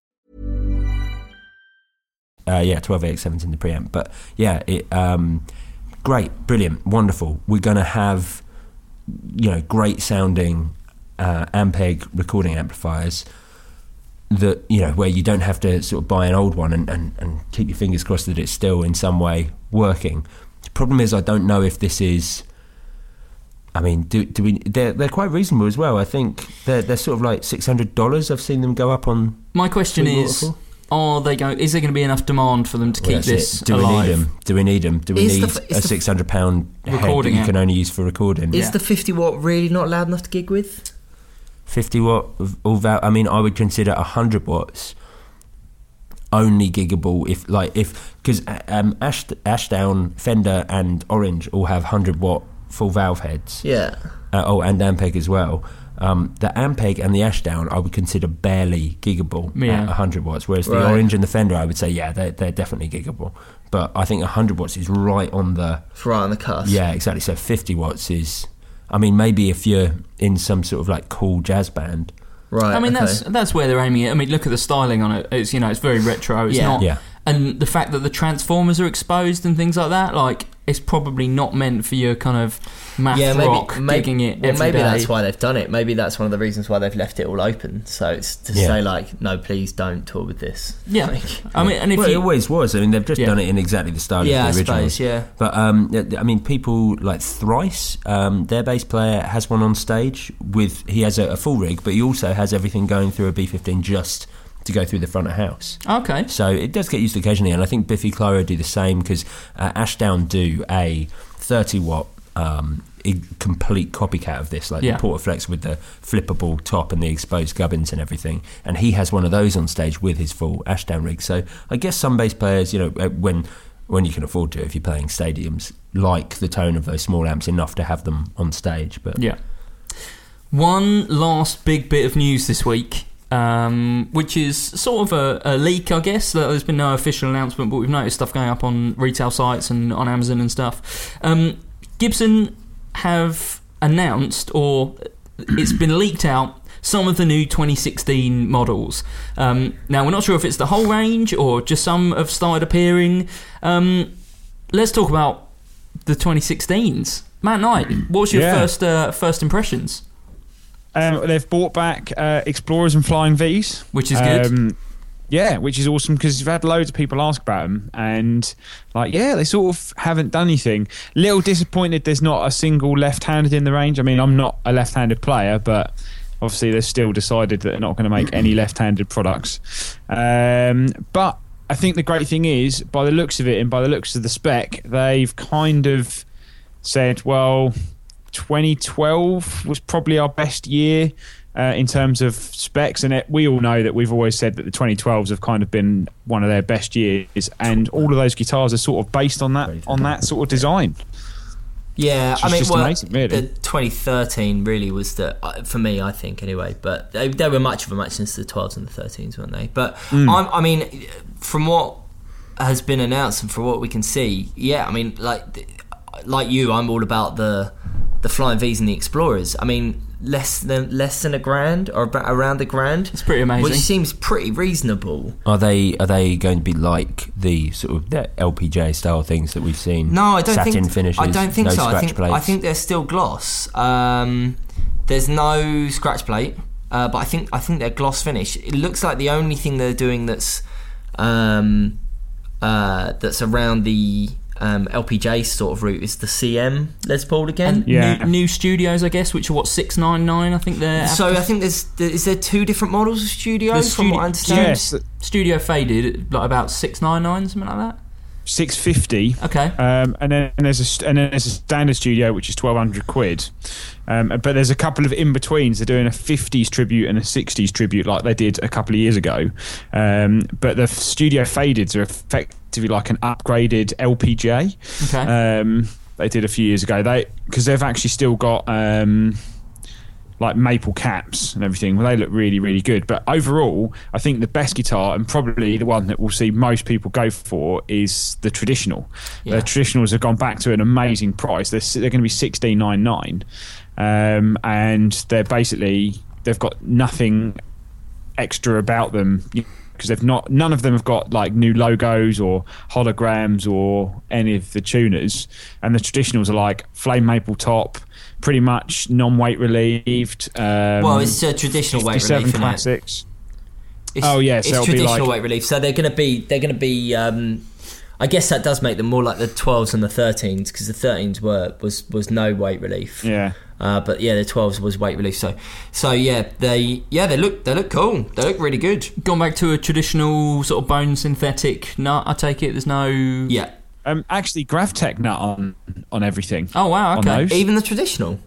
Speaker 4: Uh, yeah, twelve A X seven's in the preamp. But yeah, it um, great, brilliant, wonderful. We're going to have, you know, great sounding uh, Ampeg recording amplifiers that, you know, where you don't have to sort of buy an old one and, and, and keep your fingers crossed that it's still in some way working. The problem is I don't know if this is... I mean, do do we? They're they're quite reasonable as well. I think they're they're sort of like six hundred dollars. I've seen them go up on.
Speaker 3: My question is,
Speaker 4: Waterfall.
Speaker 3: are they going? Is there going to be enough demand for them to
Speaker 4: Well,
Speaker 3: keep
Speaker 4: that's
Speaker 3: this
Speaker 4: it. Do
Speaker 3: alive?
Speaker 4: we need them? Do we need them? Do we
Speaker 6: Is
Speaker 4: need
Speaker 6: the- is
Speaker 4: a
Speaker 6: the-
Speaker 4: six hundred pound head that
Speaker 3: Recording
Speaker 4: you
Speaker 3: amp.
Speaker 4: can only use for recording?
Speaker 6: Is
Speaker 3: Yeah.
Speaker 6: the fifty watt really not loud enough to gig with?
Speaker 4: Fifty watt of all val. I mean, I would consider a hundred watts only giggable if like if because um, Ash, Ashdown, Fender, and Orange all have hundred watt full valve heads.
Speaker 6: Yeah.
Speaker 4: Uh, oh, and Ampeg as well. Um, the Ampeg and the Ashdown I would consider barely giggable
Speaker 3: Yeah.
Speaker 4: at one hundred watts, whereas the
Speaker 6: Right.
Speaker 4: Orange and the Fender I would say, yeah, they're, they're definitely giggable. But I think one hundred watts is right on the...
Speaker 6: It's right on the cusp.
Speaker 4: Yeah, exactly. So fifty watts is... I mean, maybe if you're in some sort of like cool jazz band...
Speaker 6: Right.
Speaker 3: I mean,
Speaker 6: okay.
Speaker 3: that's that's where they're aiming it. I mean, look at the styling on it. It's, you know, it's very retro. It's
Speaker 6: Yeah.
Speaker 3: not,
Speaker 4: Yeah.
Speaker 3: and the fact that the transformers are exposed and things like that, like, it's probably not meant for your kind of math
Speaker 6: yeah, maybe,
Speaker 3: rock
Speaker 6: maybe,
Speaker 3: gigging it
Speaker 6: well,
Speaker 3: every
Speaker 6: maybe
Speaker 3: day.
Speaker 6: that's why they've done it. Maybe that's one of the reasons why they've left it all open. So it's to
Speaker 4: Yeah.
Speaker 6: say like, no, please don't tour with this.
Speaker 3: Yeah,
Speaker 6: Like,
Speaker 3: I mean, and if
Speaker 4: well, it
Speaker 3: you,
Speaker 4: always was. I mean, they've just
Speaker 3: Yeah.
Speaker 4: done it in exactly the style
Speaker 6: yeah, I
Speaker 4: of the original.
Speaker 6: suppose. Yeah.
Speaker 4: But um, I mean, people like Thrice, um, their bass player has one on stage with he has a, a full rig, but he also has everything going through a B fifteen just to go through the front of house.
Speaker 3: okay,
Speaker 4: So it does get used occasionally, and I think Biffy Clyro do the same because uh, Ashdown do a thirty watt um, i- complete copycat of this, like
Speaker 3: Yeah.
Speaker 4: the Portaflex with the flippable top and the exposed gubbins and everything. And he has one of those on stage with his full Ashdown rig. So I guess some bass players, you know, uh, when when you can afford to, if you're playing stadiums, like the tone of those small amps enough to have them on stage. But
Speaker 3: yeah. One last big bit of news this week, um, which is sort of a, a leak, I guess. There's been no official announcement, but we've noticed stuff going up on retail sites and on Amazon and stuff. Um, Gibson have announced, or it's been leaked out, some of the new twenty sixteen models. Um, now, we're not sure if it's the whole range or just some have started appearing. Um, let's talk about the twenty sixteens. Matt Knight, what's your
Speaker 5: Yeah.
Speaker 3: first uh, first impressions?
Speaker 5: Um, they've brought back uh, Explorers and Flying V's,
Speaker 3: Which is good.
Speaker 5: Um, yeah, which is awesome because you've had loads of people ask about them, and like, yeah, they sort of haven't done anything. Little disappointed there's not a single left-handed in the range. I mean, I'm not a left-handed player, but obviously they've still decided that they're not going to make any left-handed products. Um, but I think the great thing is, by the looks of it and by the looks of the spec, they've kind of said, well, twenty twelve was probably our best year uh, in terms of specs, and it, we all know that we've always said that the twenty twelves have kind of been one of their best years, and all of those guitars are sort of based on that on that sort of design.
Speaker 6: Yeah,
Speaker 5: Which
Speaker 6: I
Speaker 5: is
Speaker 6: mean,
Speaker 5: just
Speaker 6: well,
Speaker 5: amazing, really.
Speaker 6: the twenty thirteen really was the uh, for me, I think, anyway. But they, they were much of a match to the twelves and the thirteens, weren't they? But
Speaker 5: Mm.
Speaker 6: I'm, I mean, from what has been announced and from what we can see, yeah, I mean, like like you, I'm all about the the Flying V's and the Explorers. I mean, less than less than a grand or about around a grand.
Speaker 3: It's pretty amazing.
Speaker 6: Which seems pretty reasonable.
Speaker 4: Are they are they going to be like the sort of the L P J style things that we've seen?
Speaker 6: No, I don't
Speaker 4: Satin
Speaker 6: think.
Speaker 4: finishes.
Speaker 6: I don't think
Speaker 4: no
Speaker 6: so. I
Speaker 4: Scratch
Speaker 6: think
Speaker 4: plates.
Speaker 6: I think they're still gloss. Um, there's no scratch plate. uh, but I think I think they're gloss finish. It looks like the only thing they're doing that's um, uh, that's around the um, L P J sort of route is the C M Les Paul again.
Speaker 3: And
Speaker 5: Yeah.
Speaker 3: new, new studios, I guess, which are what six nine nine. I think they're.
Speaker 6: So I think there's is there two different models of studios
Speaker 3: The
Speaker 6: from
Speaker 3: studi-
Speaker 6: what I understand.
Speaker 5: Yes,
Speaker 3: Studio Faded, like about six nine nine, something like that.
Speaker 5: six fifty.
Speaker 3: Okay.
Speaker 5: Um, and then and there's a st- and then there's a standard studio which is twelve hundred quid. Um, but there's a couple of in betweens. They're doing a fifties tribute and a sixties tribute like they did a couple of years ago. Um, but the Studio Fadeds are effectively like an upgraded L P J.
Speaker 3: Okay.
Speaker 5: Um, they did a few years ago. They because they've actually still got. Um, like maple caps and everything. Well, they look really, really good. But overall, I think the best guitar, and probably the one that we'll see most people go for, is the traditional.
Speaker 6: Yeah.
Speaker 5: The traditionals have gone back to an amazing price. They're, they're going to be sixteen ninety-nine, um, and they're basically they've got nothing extra about them because they've not. None of them have got like new logos or holograms or any of the tuners. And the traditionals are like flame maple top. Pretty much non-weight relieved. Um,
Speaker 6: Well, it's a traditional weight
Speaker 5: fifty-seven
Speaker 6: relief, isn't it?
Speaker 5: classics.
Speaker 6: It's,
Speaker 5: Oh, yeah,
Speaker 6: it's
Speaker 5: so it'll be
Speaker 6: traditional
Speaker 5: like-
Speaker 6: weight relief. So they're going to be they're going to be. Um, I guess that does make them more like the twelves and the thirteens because the thirteens were was was no weight relief.
Speaker 5: Yeah.
Speaker 6: Uh, but yeah, the twelves was weight relief. So so yeah, they yeah they look they look cool. They look really good.
Speaker 3: Gone back to a traditional sort of bone synthetic nut. I take it. There's no.
Speaker 6: Yeah.
Speaker 5: Um, actually, GravTech nut on on everything.
Speaker 3: Oh wow.
Speaker 5: On
Speaker 3: Okay.
Speaker 5: those.
Speaker 6: Even the traditional.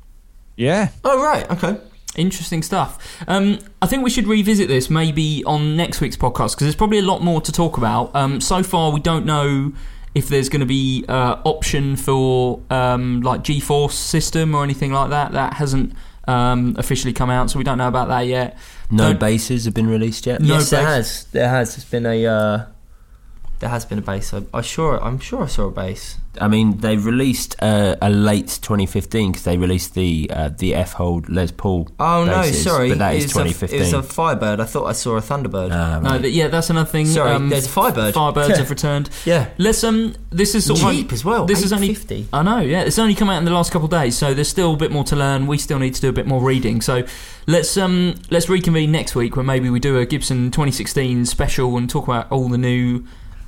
Speaker 5: Yeah.
Speaker 6: Oh right. Okay.
Speaker 3: Interesting stuff. Um, I think we should revisit this maybe on next week's podcast because there's probably a lot more to talk about. Um, so far, we don't know if there's going to be uh, option for um, like GeForce system or anything like that. That hasn't um, officially come out, so we don't know about that yet.
Speaker 4: No
Speaker 3: Don't-
Speaker 4: bases have been released yet.
Speaker 3: No
Speaker 6: yes, there
Speaker 3: bass.
Speaker 6: has. There has. There's been a. Uh, there has been a bass. I, I sure. I'm sure I saw a bass.
Speaker 4: I mean, they released uh, a late twenty fifteen because they released the uh, the F-Hold Les Paul.
Speaker 6: Oh
Speaker 4: bases,
Speaker 6: no, sorry.
Speaker 4: but that is
Speaker 6: It's a-
Speaker 4: twenty fifteen.
Speaker 6: It was a Firebird. I thought I saw a Thunderbird.
Speaker 4: Ah,
Speaker 3: No,
Speaker 4: right.
Speaker 3: but yeah, that's another thing.
Speaker 6: Sorry,
Speaker 3: um,
Speaker 6: there's a Firebird.
Speaker 3: Firebirds have returned.
Speaker 6: Yeah.
Speaker 3: Let's um. This is sort of
Speaker 6: Cheap as well,
Speaker 3: This is only
Speaker 6: eight fifty.
Speaker 3: I know. Yeah, it's only come out in the last couple of days, so there's still a bit more to learn. We still need to do a bit more reading. So let's um let's reconvene next week when maybe we do a Gibson twenty sixteen special and talk about all the new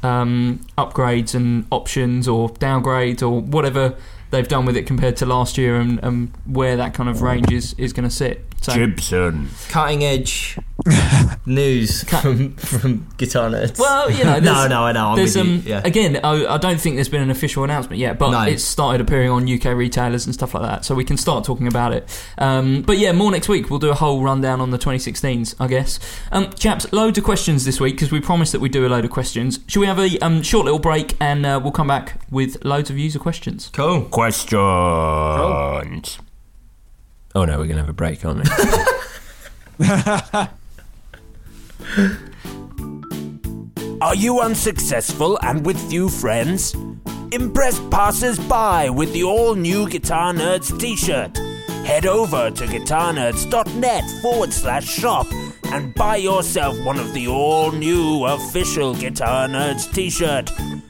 Speaker 3: um upgrades and options or downgrades or whatever they've done with it compared to last year and, and where that kind of range is, is going to sit. So
Speaker 4: Gibson.
Speaker 6: Cutting edge news from from Guitar Nerds.
Speaker 3: Well, you know,
Speaker 6: no,
Speaker 3: there's-
Speaker 6: no, I know. I'm
Speaker 3: There's
Speaker 6: with you.
Speaker 3: um
Speaker 6: Yeah.
Speaker 3: again, I, I don't think there's been an official announcement yet, but
Speaker 6: No.
Speaker 3: it's started appearing on U K retailers and stuff like that, so we can start talking about it. Um, but yeah, more next week. We'll do a whole rundown on the twenty sixteens, I guess. Um, chaps, loads of questions this week because we promised that we do a load of questions. Should we have a um, short little break and uh, we'll come back with loads of user questions?
Speaker 6: Cool.
Speaker 4: Questions. Oh no, we're gonna have a break, aren't we?
Speaker 11: Are you unsuccessful and with few friends? Impress passers-by with the all-new Guitar Nerds t-shirt. Head over to guitarnerds.net forward slash shop and buy yourself one of the all-new official Guitar Nerds t-shirt.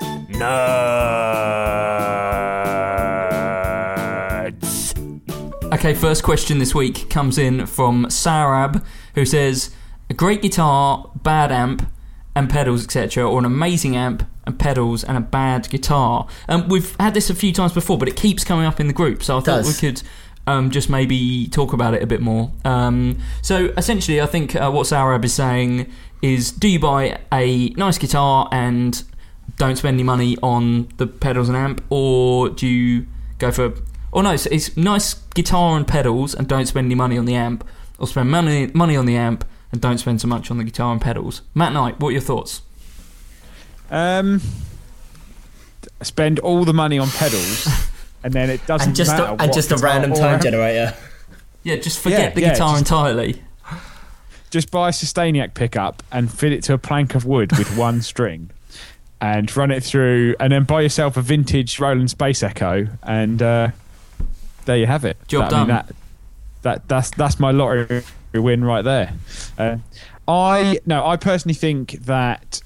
Speaker 11: Nerds.
Speaker 3: Okay, first question this week comes in from Sarab, who says, a great guitar, bad amp, and pedals, et cetera, or an amazing amp and pedals and a bad guitar. Um, we've had this a few times before, but it keeps coming up in the group, so I thought
Speaker 6: Does.
Speaker 3: we could um, just maybe talk about it a bit more. Um, so essentially, I think uh, what Sarab is saying is, do you buy a nice guitar and don't spend any money on the pedals and amp, or do you go for... Oh no, it's, it's nice guitar and pedals and don't spend any money on the amp, or spend money money on the amp and don't spend so much on the guitar and pedals. Matt Knight, what are your thoughts?
Speaker 5: Um, spend all the money on pedals, and then it doesn't
Speaker 6: And just
Speaker 5: matter.
Speaker 6: a, and
Speaker 5: what
Speaker 6: just a
Speaker 5: guitar
Speaker 6: random
Speaker 5: or
Speaker 6: time
Speaker 5: amp.
Speaker 6: generator.
Speaker 3: Yeah, just forget
Speaker 5: Yeah,
Speaker 3: the
Speaker 5: yeah,
Speaker 3: guitar
Speaker 5: just-
Speaker 3: entirely.
Speaker 5: Just buy a Sustainiac pickup and fit it to a plank of wood with one string, and run it through, and then buy yourself a vintage Roland Space Echo, and uh, there you have it.
Speaker 3: Job
Speaker 5: that, I mean,
Speaker 3: done.
Speaker 5: that, that that's that's my lottery win right there. Uh, I no, I personally think that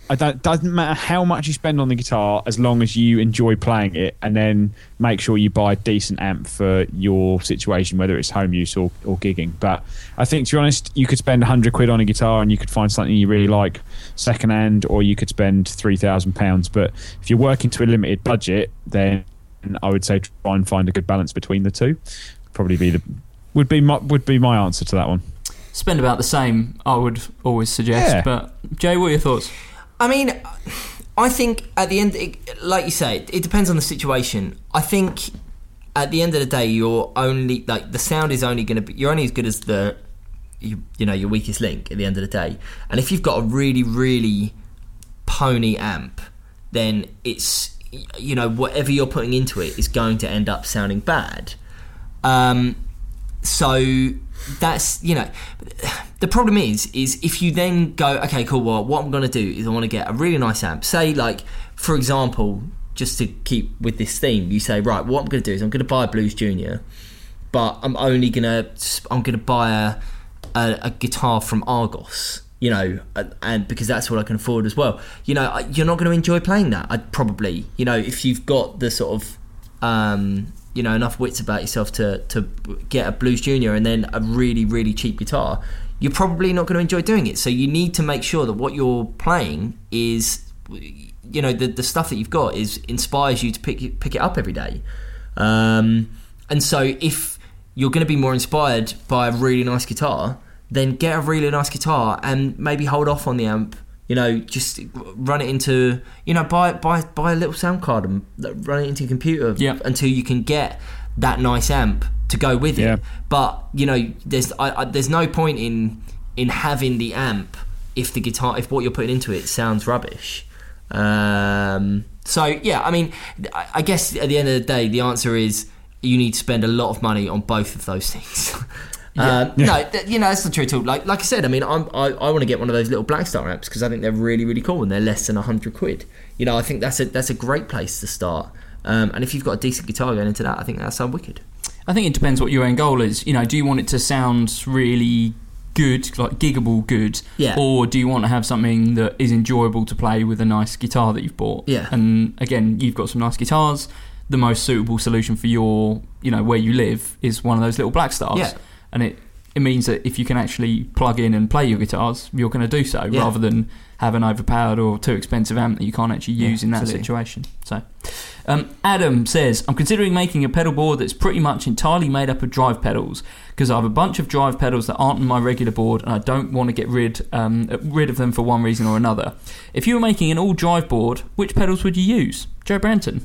Speaker 5: I don't doesn't matter how much you spend on the guitar as long as you enjoy playing it, and then make sure you buy a decent amp for your situation, whether it's home use or, or gigging. But I think, to be honest, you could spend a hundred quid on a guitar and you could find something you really like second hand, or you could spend three thousand pounds. But if you're working to a limited budget, then I would say try and find a good balance between the two. Probably be the would be my, would be my answer to that one.
Speaker 3: Spend about the same, I would always suggest.
Speaker 5: Yeah.
Speaker 3: But Jay, what are your thoughts?
Speaker 6: I mean, I think at the end, it, like you say, it, it depends on the situation. I think at the end of the day, you're only like the sound is only going to be. You're only as good as the, you, you know, your weakest link at the end of the day. And if you've got a really, really pony amp, then it's, you know, whatever you're putting into it is going to end up sounding bad. Um, so that's, you know, the problem is is if you then go, okay, cool, well, what I'm going to do is I want to get a really nice amp. Say, like, for example, just to keep with this theme, you say, right, what I'm going to do is I'm going to buy a Blues Junior, but I'm only going to I'm going to buy a, a a guitar from Argos, you know, and because that's what I can afford as well. You know, you're not going to enjoy playing that. I'd probably, you know, if you've got the sort of um you know, enough wits about yourself to to get a Blues Junior and then a really, really cheap guitar, you're probably not going to enjoy doing it. So you need to make sure that what you're playing is, you know, the the stuff that you've got is inspires you to pick it, pick it up every day. Um, and so if you're going to be more inspired by a really nice guitar, then get a really nice guitar and maybe hold off on the amp. You know, just run it into, you know, buy buy buy a little sound card and run it into your computer
Speaker 3: yep.
Speaker 6: until you can get that nice amp to go with
Speaker 5: yeah.
Speaker 6: it. But you know, there's I, I, there's no point in in having the amp if the guitar if what you're putting into it sounds rubbish. Um, so yeah, I mean, I, I guess at the end of the day, the answer is you need to spend a lot of money on both of those things. Yeah. Um, yeah. No, th- you know, that's the truth. Like, like I said, I mean, I'm, I, I want to get one of those little Blackstar amps because I think they're really, really cool and they're less than a hundred quid. You know, I think that's a that's a great place to start. Um, and if you've got a decent guitar going into that, I think that's so wicked.
Speaker 3: I think it depends what your end goal is. You know, do you want it to sound really good, like giggable good,
Speaker 6: yeah.
Speaker 3: or do you want to have something that is enjoyable to play with a nice guitar that you've bought?
Speaker 6: Yeah.
Speaker 3: And again, you've got some nice guitars. The most suitable solution for your, you know, where you live is one of those little Blackstars.
Speaker 6: Yeah.
Speaker 3: And it, it means that if you can actually plug in and play your guitars, you're going to do so,
Speaker 6: yeah.
Speaker 3: rather than have an overpowered or too expensive amp that you can't actually use
Speaker 6: yeah,
Speaker 3: in that
Speaker 6: absolutely.
Speaker 3: situation. So, um, Adam says, I'm considering making a pedal board that's pretty much entirely made up of drive pedals, because I have a bunch of drive pedals that aren't on my regular board and I don't want to get rid um, rid of them for one reason or another. If you were making an all-drive board, which pedals would you use? Joe Branton?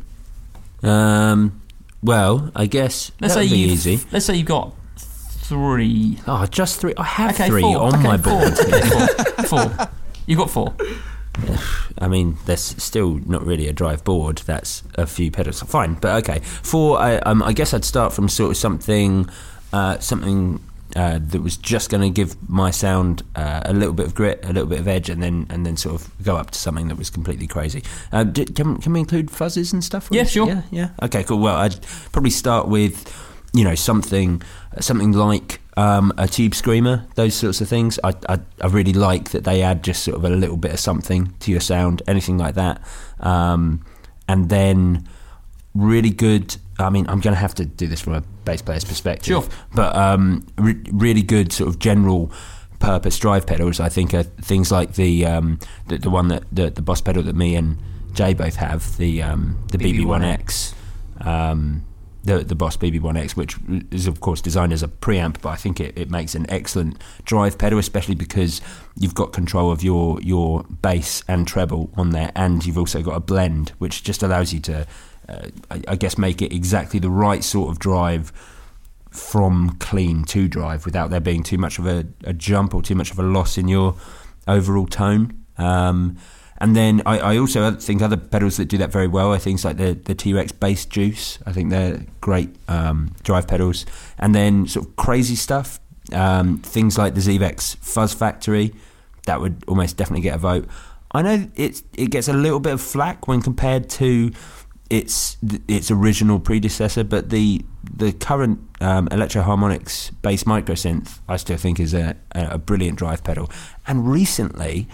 Speaker 4: Um, well, I guess
Speaker 3: let's
Speaker 4: that
Speaker 3: say
Speaker 4: would be
Speaker 3: you've,
Speaker 4: easy.
Speaker 3: Let's say you've got three.
Speaker 4: Oh, just three. I have
Speaker 3: okay,
Speaker 4: three
Speaker 3: four.
Speaker 4: on
Speaker 3: okay,
Speaker 4: my
Speaker 3: four.
Speaker 4: board.
Speaker 3: four. four. You got four.
Speaker 4: I mean, that's still not really a drive board. That's a few pedals. Fine, but okay. Four. I, um, I guess I'd start from sort of something, uh, something uh, that was just going to give my sound uh, a little bit of grit, a little bit of edge, and then and then sort of go up to something that was completely crazy. Uh, did, can can we include fuzzes and stuff?
Speaker 3: Yeah, sure.
Speaker 4: Yeah, yeah. Okay, cool. Well, I'd probably start with, you know, something something like um, a tube screamer, those sorts of things. I, I I really like that they add just sort of a little bit of something to your sound, anything like that. Um, and then really good, I mean, I'm going to have to do this from a bass player's perspective.
Speaker 3: Sure.
Speaker 4: But um, re- really good sort of general purpose drive pedals, I think, are things like the um, the, the one that the, the Boss pedal that me and Jay both have, the um, the B B one X. Um, The, the Boss B B one X, which is of course designed as a preamp, but I think it, it makes an excellent drive pedal, especially because you've got control of your your bass and treble on there, and you've also got a blend, which just allows you to, uh, I, I guess, make it exactly the right sort of drive from clean to drive without there being too much of a, a jump or too much of a loss in your overall tone. Um, And then I, I also think other pedals that do that very well are things like the, the T-Rex Bass Juice. I think they're great um, drive pedals. And then sort of crazy stuff, um, things like the Zevex Fuzz Factory, that would almost definitely get a vote. I know it's, it gets a little bit of flack when compared to its its original predecessor, but the the current um, Electro Harmonix Bass Microsynth I still think is a, a brilliant drive pedal. And recently,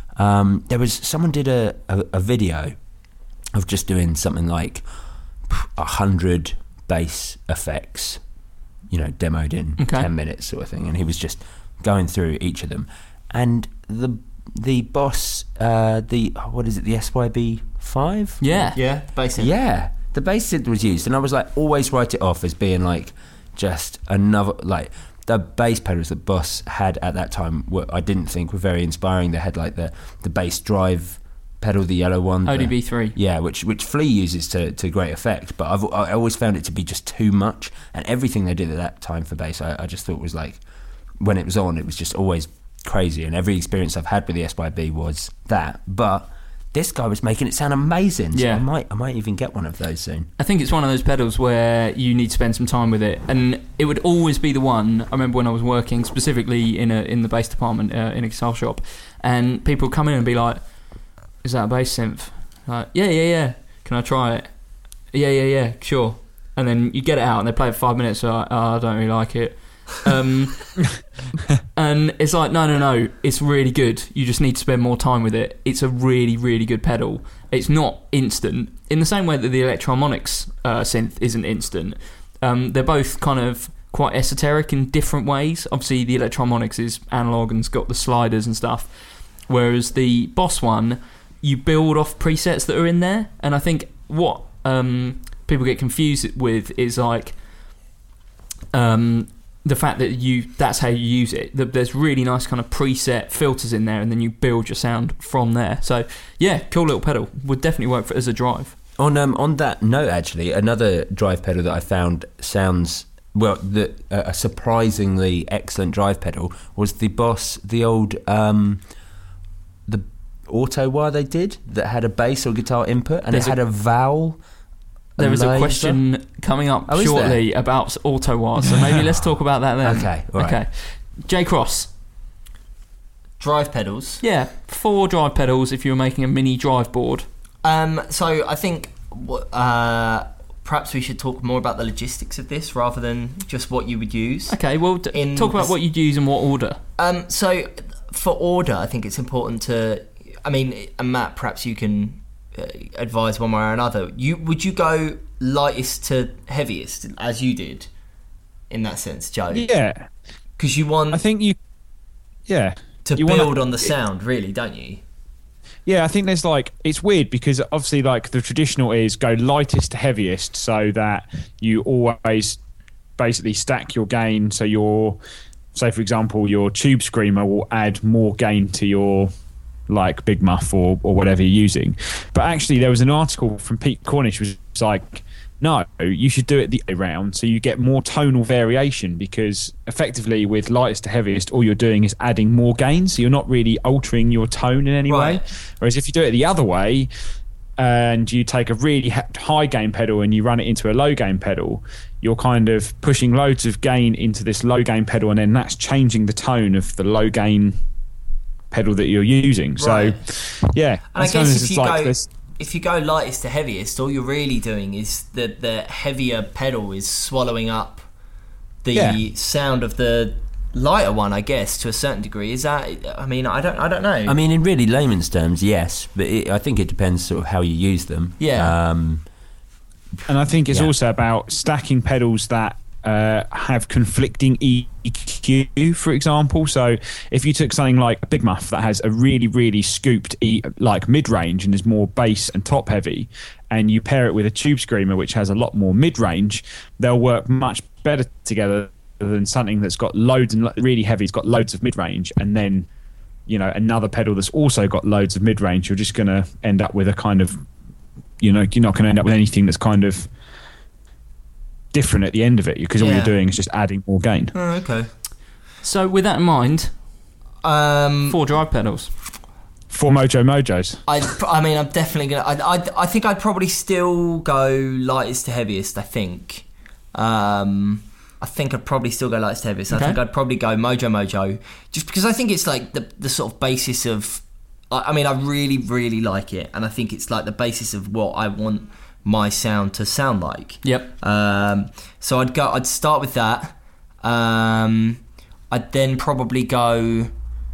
Speaker 4: Um, there was someone did a, a, a video of just doing something like a hundred bass effects, you know, demoed in
Speaker 3: okay.
Speaker 4: ten minutes sort of thing, and he was just going through each of them. And the the Boss, uh, the what is it, the S Y B five?
Speaker 3: Yeah,
Speaker 6: yeah, bass synth.
Speaker 4: Yeah, the bass synth was used, and I was like, always write it off as being like just another like. The bass pedals that Boss had at that time were, I didn't think, were very inspiring. They had like the, the bass drive pedal, the yellow one,
Speaker 3: O D B three,
Speaker 4: yeah, which which Flea uses to, to great effect. But I've I always found it to be just too much, and everything they did at that time for bass, I, I just thought was like, when it was on, it was just always crazy. And every experience I've had with the S Y B was that, but this guy was making it sound amazing. So
Speaker 3: yeah.
Speaker 4: I might I might even get one of those soon.
Speaker 3: I think it's one of those pedals where you need to spend some time with it, and it would always be the one. I remember when I was working specifically in a in the bass department uh, in a guitar shop, and people would come in and be like, "Is that a bass synth?" Like, yeah, yeah, yeah. Can I try it? Yeah, yeah, yeah. Sure. And then you get it out, and they play it for five minutes. So like, oh, I don't really like it. Um, and it's like, no, no, no, it's really good. You just need to spend more time with it. It's a really, really good pedal. It's not instant in the same way that the Electro-Harmonix uh, synth isn't instant. Um, they're both kind of quite esoteric in different ways. Obviously, the Electro-Harmonix is analog and's got the sliders and stuff, whereas the Boss one, you build off presets that are in there. And I think what um, people get confused with is like. Um, the fact that you that's how you use it. There's really nice kind of preset filters in there, and then you build your sound from there. So yeah, cool little pedal. Would definitely work for as a drive.
Speaker 4: On um on that note, actually, another drive pedal that I found sounds well, the uh, a surprisingly excellent drive pedal was the Boss, the old um the Auto Wire they did that had a bass or guitar input, and
Speaker 3: There's
Speaker 4: it had
Speaker 3: a-
Speaker 4: a vowel.
Speaker 3: There is a
Speaker 4: laser?
Speaker 3: question coming up
Speaker 4: Oh, is
Speaker 3: shortly about Auto Wire, so maybe let's talk about that then.
Speaker 4: Okay, all right.
Speaker 3: Okay. J Cross.
Speaker 6: Drive pedals.
Speaker 3: Yeah, four drive pedals if you were making a mini drive board.
Speaker 6: Um, so I think uh, perhaps we should talk more about the logistics of this rather than just what you would use.
Speaker 3: Okay, well, d-
Speaker 6: In
Speaker 3: talk about
Speaker 6: this-
Speaker 3: what you'd use and what order.
Speaker 6: Um, so for order, I think it's important to. I mean, and Matt, perhaps you can uh, advise one way or another. You would you go lightest to heaviest as you did in that sense, Joe?
Speaker 5: Yeah,
Speaker 6: because you want.
Speaker 5: I think you. Yeah.
Speaker 6: To
Speaker 5: you
Speaker 6: build
Speaker 5: wanna,
Speaker 6: on the sound, really, don't you?
Speaker 5: Yeah, I think there's like it's weird because obviously like the traditional is go lightest to heaviest, so that you always basically stack your gain. So your, say for example, your Tube Screamer will add more gain to your like Big Muff or or whatever you're using. But actually, there was an article from Pete Cornish which was like, no, you should do it the other way around so you get more tonal variation, because effectively with lightest to heaviest all you're doing is adding more gain, so you're not really altering your tone in any
Speaker 6: Right.
Speaker 5: way. Whereas if you do it the other way and you take a really ha- high gain pedal and you run it into a low gain pedal, you're kind of pushing loads of gain into this low gain pedal, and then that's changing the tone of the low gain pedal that you're using.
Speaker 6: Right.
Speaker 5: So yeah,
Speaker 6: And I
Speaker 5: sometimes
Speaker 6: guess if
Speaker 5: it's
Speaker 6: you
Speaker 5: like
Speaker 6: go
Speaker 5: this-
Speaker 6: if you go lightest to heaviest, all you're really doing is that the heavier pedal is swallowing up the
Speaker 5: Yeah.
Speaker 6: sound of the lighter one, I guess, to a certain degree. Is that? I mean, I don't, I don't know.
Speaker 4: I mean, in really layman's terms, yes, but it, I think it depends sort of how you use them.
Speaker 6: Yeah.
Speaker 4: Um,
Speaker 5: And I think it's
Speaker 4: Yeah.
Speaker 5: also about stacking pedals that uh, have conflicting E Q, for example. So if you took something like a Big Muff that has a really, really scooped E, like mid-range and is more bass and top heavy, and you pair it with a Tube Screamer which has a lot more mid-range, they'll work much better together than something that's got loads and lo- really heavy, it's got loads of mid-range, and then, you know, another pedal that's also got loads of mid-range. You're just going to end up with a kind of, you know, you're not going to end up with anything that's kind of different at the end of it, because all
Speaker 6: Yeah.
Speaker 5: you're doing is just adding more gain.
Speaker 6: Oh, okay.
Speaker 3: So with that in mind,
Speaker 6: Um,
Speaker 3: four drive pedals.
Speaker 5: For Mojo Mojos.
Speaker 6: I, I mean, I'm definitely gonna. I, I, I think I'd probably still go lightest to heaviest. I think. Um, I think I'd probably still go lightest to heaviest.
Speaker 3: Okay.
Speaker 6: I think I'd probably go Mojo Mojo, just because I think it's like the the sort of basis of. I, I mean, I really, really like it, and I think it's like the basis of what I want my sound to sound like.
Speaker 3: Yep.
Speaker 6: Um, so I'd go. I'd start with that. Um, I'd then probably go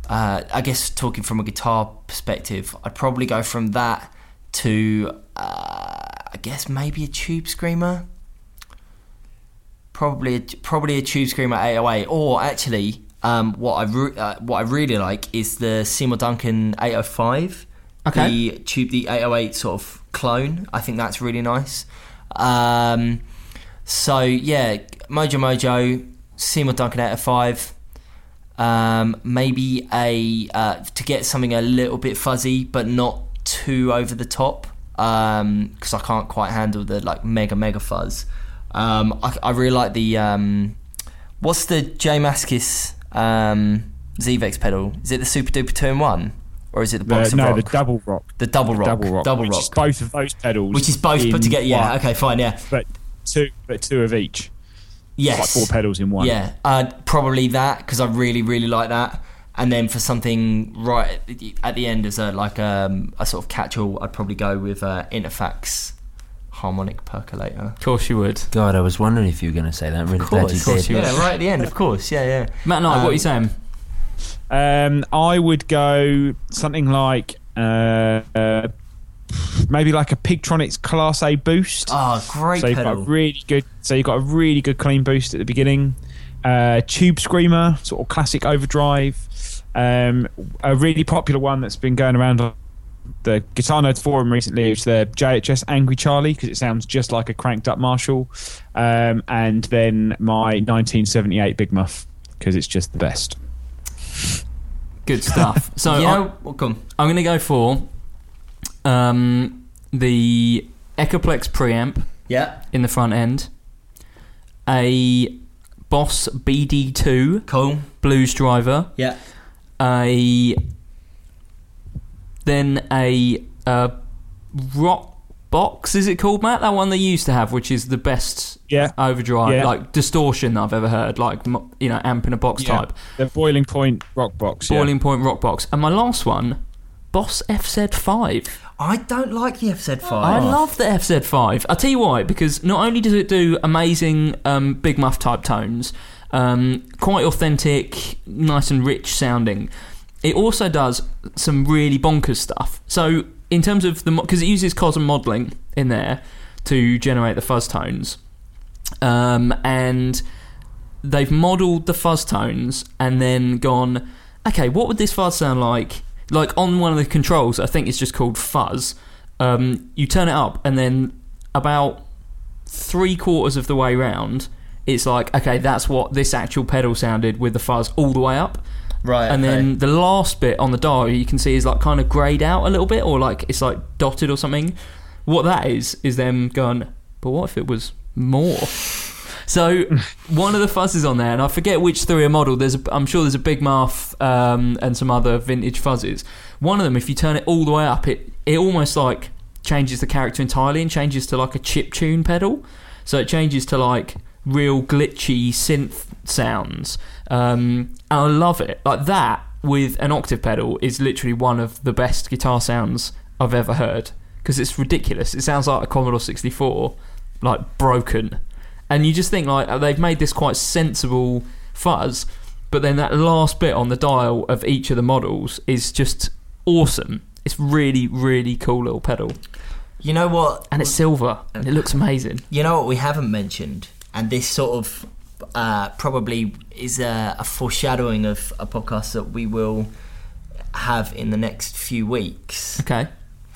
Speaker 6: uh, I guess talking from a guitar perspective, I'd probably go from that to uh, I guess maybe a Tube Screamer. Probably, a, probably a Tube Screamer eight oh eight, or actually, um, what I re- uh, what I really like is the Seymour Duncan eight oh five.
Speaker 3: Okay.
Speaker 6: The tube, the eight oh eight sort of clone. I think that's really nice. Um, so yeah, Mojo Mojo, Seymour Duncan eight oh five. Um, maybe a uh, to get something a little bit fuzzy, but not too over the top. Um, because I can't quite handle the like mega mega fuzz. Um, I, I really like the um, what's the J Mascis um, Z-Vex pedal? Is it the Super Duper two in one, or is it the Box
Speaker 5: the,
Speaker 6: of
Speaker 5: no,
Speaker 6: Rock?
Speaker 5: the Double Rock.
Speaker 6: The Double Rock.
Speaker 5: Double Rock.
Speaker 6: Double
Speaker 5: which
Speaker 6: Rock.
Speaker 5: is both of those pedals.
Speaker 6: Which is both put
Speaker 5: in
Speaker 6: together. Yeah.
Speaker 5: one.
Speaker 6: Okay. Fine. Yeah.
Speaker 5: But two, but two of each.
Speaker 6: Yes.
Speaker 5: Like four pedals in one.
Speaker 6: Yeah. Uh, probably that because I really really like that. And then for something right at the end as a like um, a sort of catch-all, I'd probably go with uh, Interfax Harmonic Percolator.
Speaker 3: Of course you would.
Speaker 4: God, I was wondering if you were going to say that. I'm really
Speaker 6: Of course,
Speaker 4: glad you
Speaker 6: of course
Speaker 4: did.
Speaker 6: you yeah, right at the end, of course. Yeah, yeah.
Speaker 3: Matt Knight,
Speaker 6: Um,
Speaker 3: what are you saying?
Speaker 5: Um, I would go something like uh, uh, maybe like a Pigtronics Class A boost.
Speaker 6: Oh, great
Speaker 5: so you've
Speaker 6: pedal.
Speaker 5: got a really good. So you've got a really good clean boost at the beginning. Uh, Tube Screamer, sort of classic overdrive. Um, a really popular one that's been going around on the Guitar Nerds forum recently is the J H S Angry Charlie, because it sounds just like a cranked up Marshall. Um, and then my nineteen seventy-eight Big Muff, because it's just the best.
Speaker 3: Good stuff. So
Speaker 6: you
Speaker 3: I,
Speaker 6: know, welcome.
Speaker 3: I'm going to go for um, the Echoplex preamp
Speaker 6: Yeah.
Speaker 3: in the front end, a Boss B D two
Speaker 6: Cool.
Speaker 3: blues driver,
Speaker 6: Yeah.
Speaker 3: a then a uh, rock box, is it called, Matt? That one they used to have, which is the best
Speaker 5: Yeah.
Speaker 3: overdrive,
Speaker 5: Yeah.
Speaker 3: like distortion that I've ever heard, like, you know, amp in a box
Speaker 5: Yeah.
Speaker 3: type.
Speaker 5: The Boiling Point Rock Box. yeah.
Speaker 3: Boiling Point rock box. And my last one, Boss F Z five.
Speaker 6: I don't like the F Z five.
Speaker 3: I love the F Z five. I'll tell you why, because not only does it do amazing um, Big Muff type tones, um, quite authentic, nice and rich sounding, it also does some really bonkers stuff. So in terms of the, because it uses Cosm modelling in there to generate the fuzz tones, um, and they've modelled the fuzz tones and then gone, okay, what would this fuzz sound like? Like on one of the controls, I think it's just called fuzz. Um, you turn it up, and then about three quarters of the way round, it's like, okay, that's what this actual pedal sounded with the fuzz all the way up.
Speaker 6: Right.
Speaker 3: And
Speaker 6: okay.
Speaker 3: then the last bit on the dial you can see is like kind of greyed out a little bit, or like it's like dotted or something. What that is is them going, but what if it was more? So one of the fuzzes on there, and I forget which three are modelled. There's, a, I'm sure there's a Big Muff um, and some other vintage fuzzes. One of them, if you turn it all the way up, it it almost like changes the character entirely and changes to like a chip tune pedal. So it changes to like real glitchy synth sounds. Um, and I love it. Like that with an octave pedal is literally one of the best guitar sounds I've ever heard, because it's ridiculous. It sounds like a Commodore sixty-four, like broken. And you just think, like, they've made this quite sensible fuzz, but then that last bit on the dial of each of the models is just awesome. It's really, really cool little pedal.
Speaker 6: You know what?
Speaker 3: And it's silver, and it looks amazing.
Speaker 6: You know what we haven't mentioned, and this sort of uh, probably is a, a foreshadowing of a podcast that we will have in the next few weeks.
Speaker 3: Okay.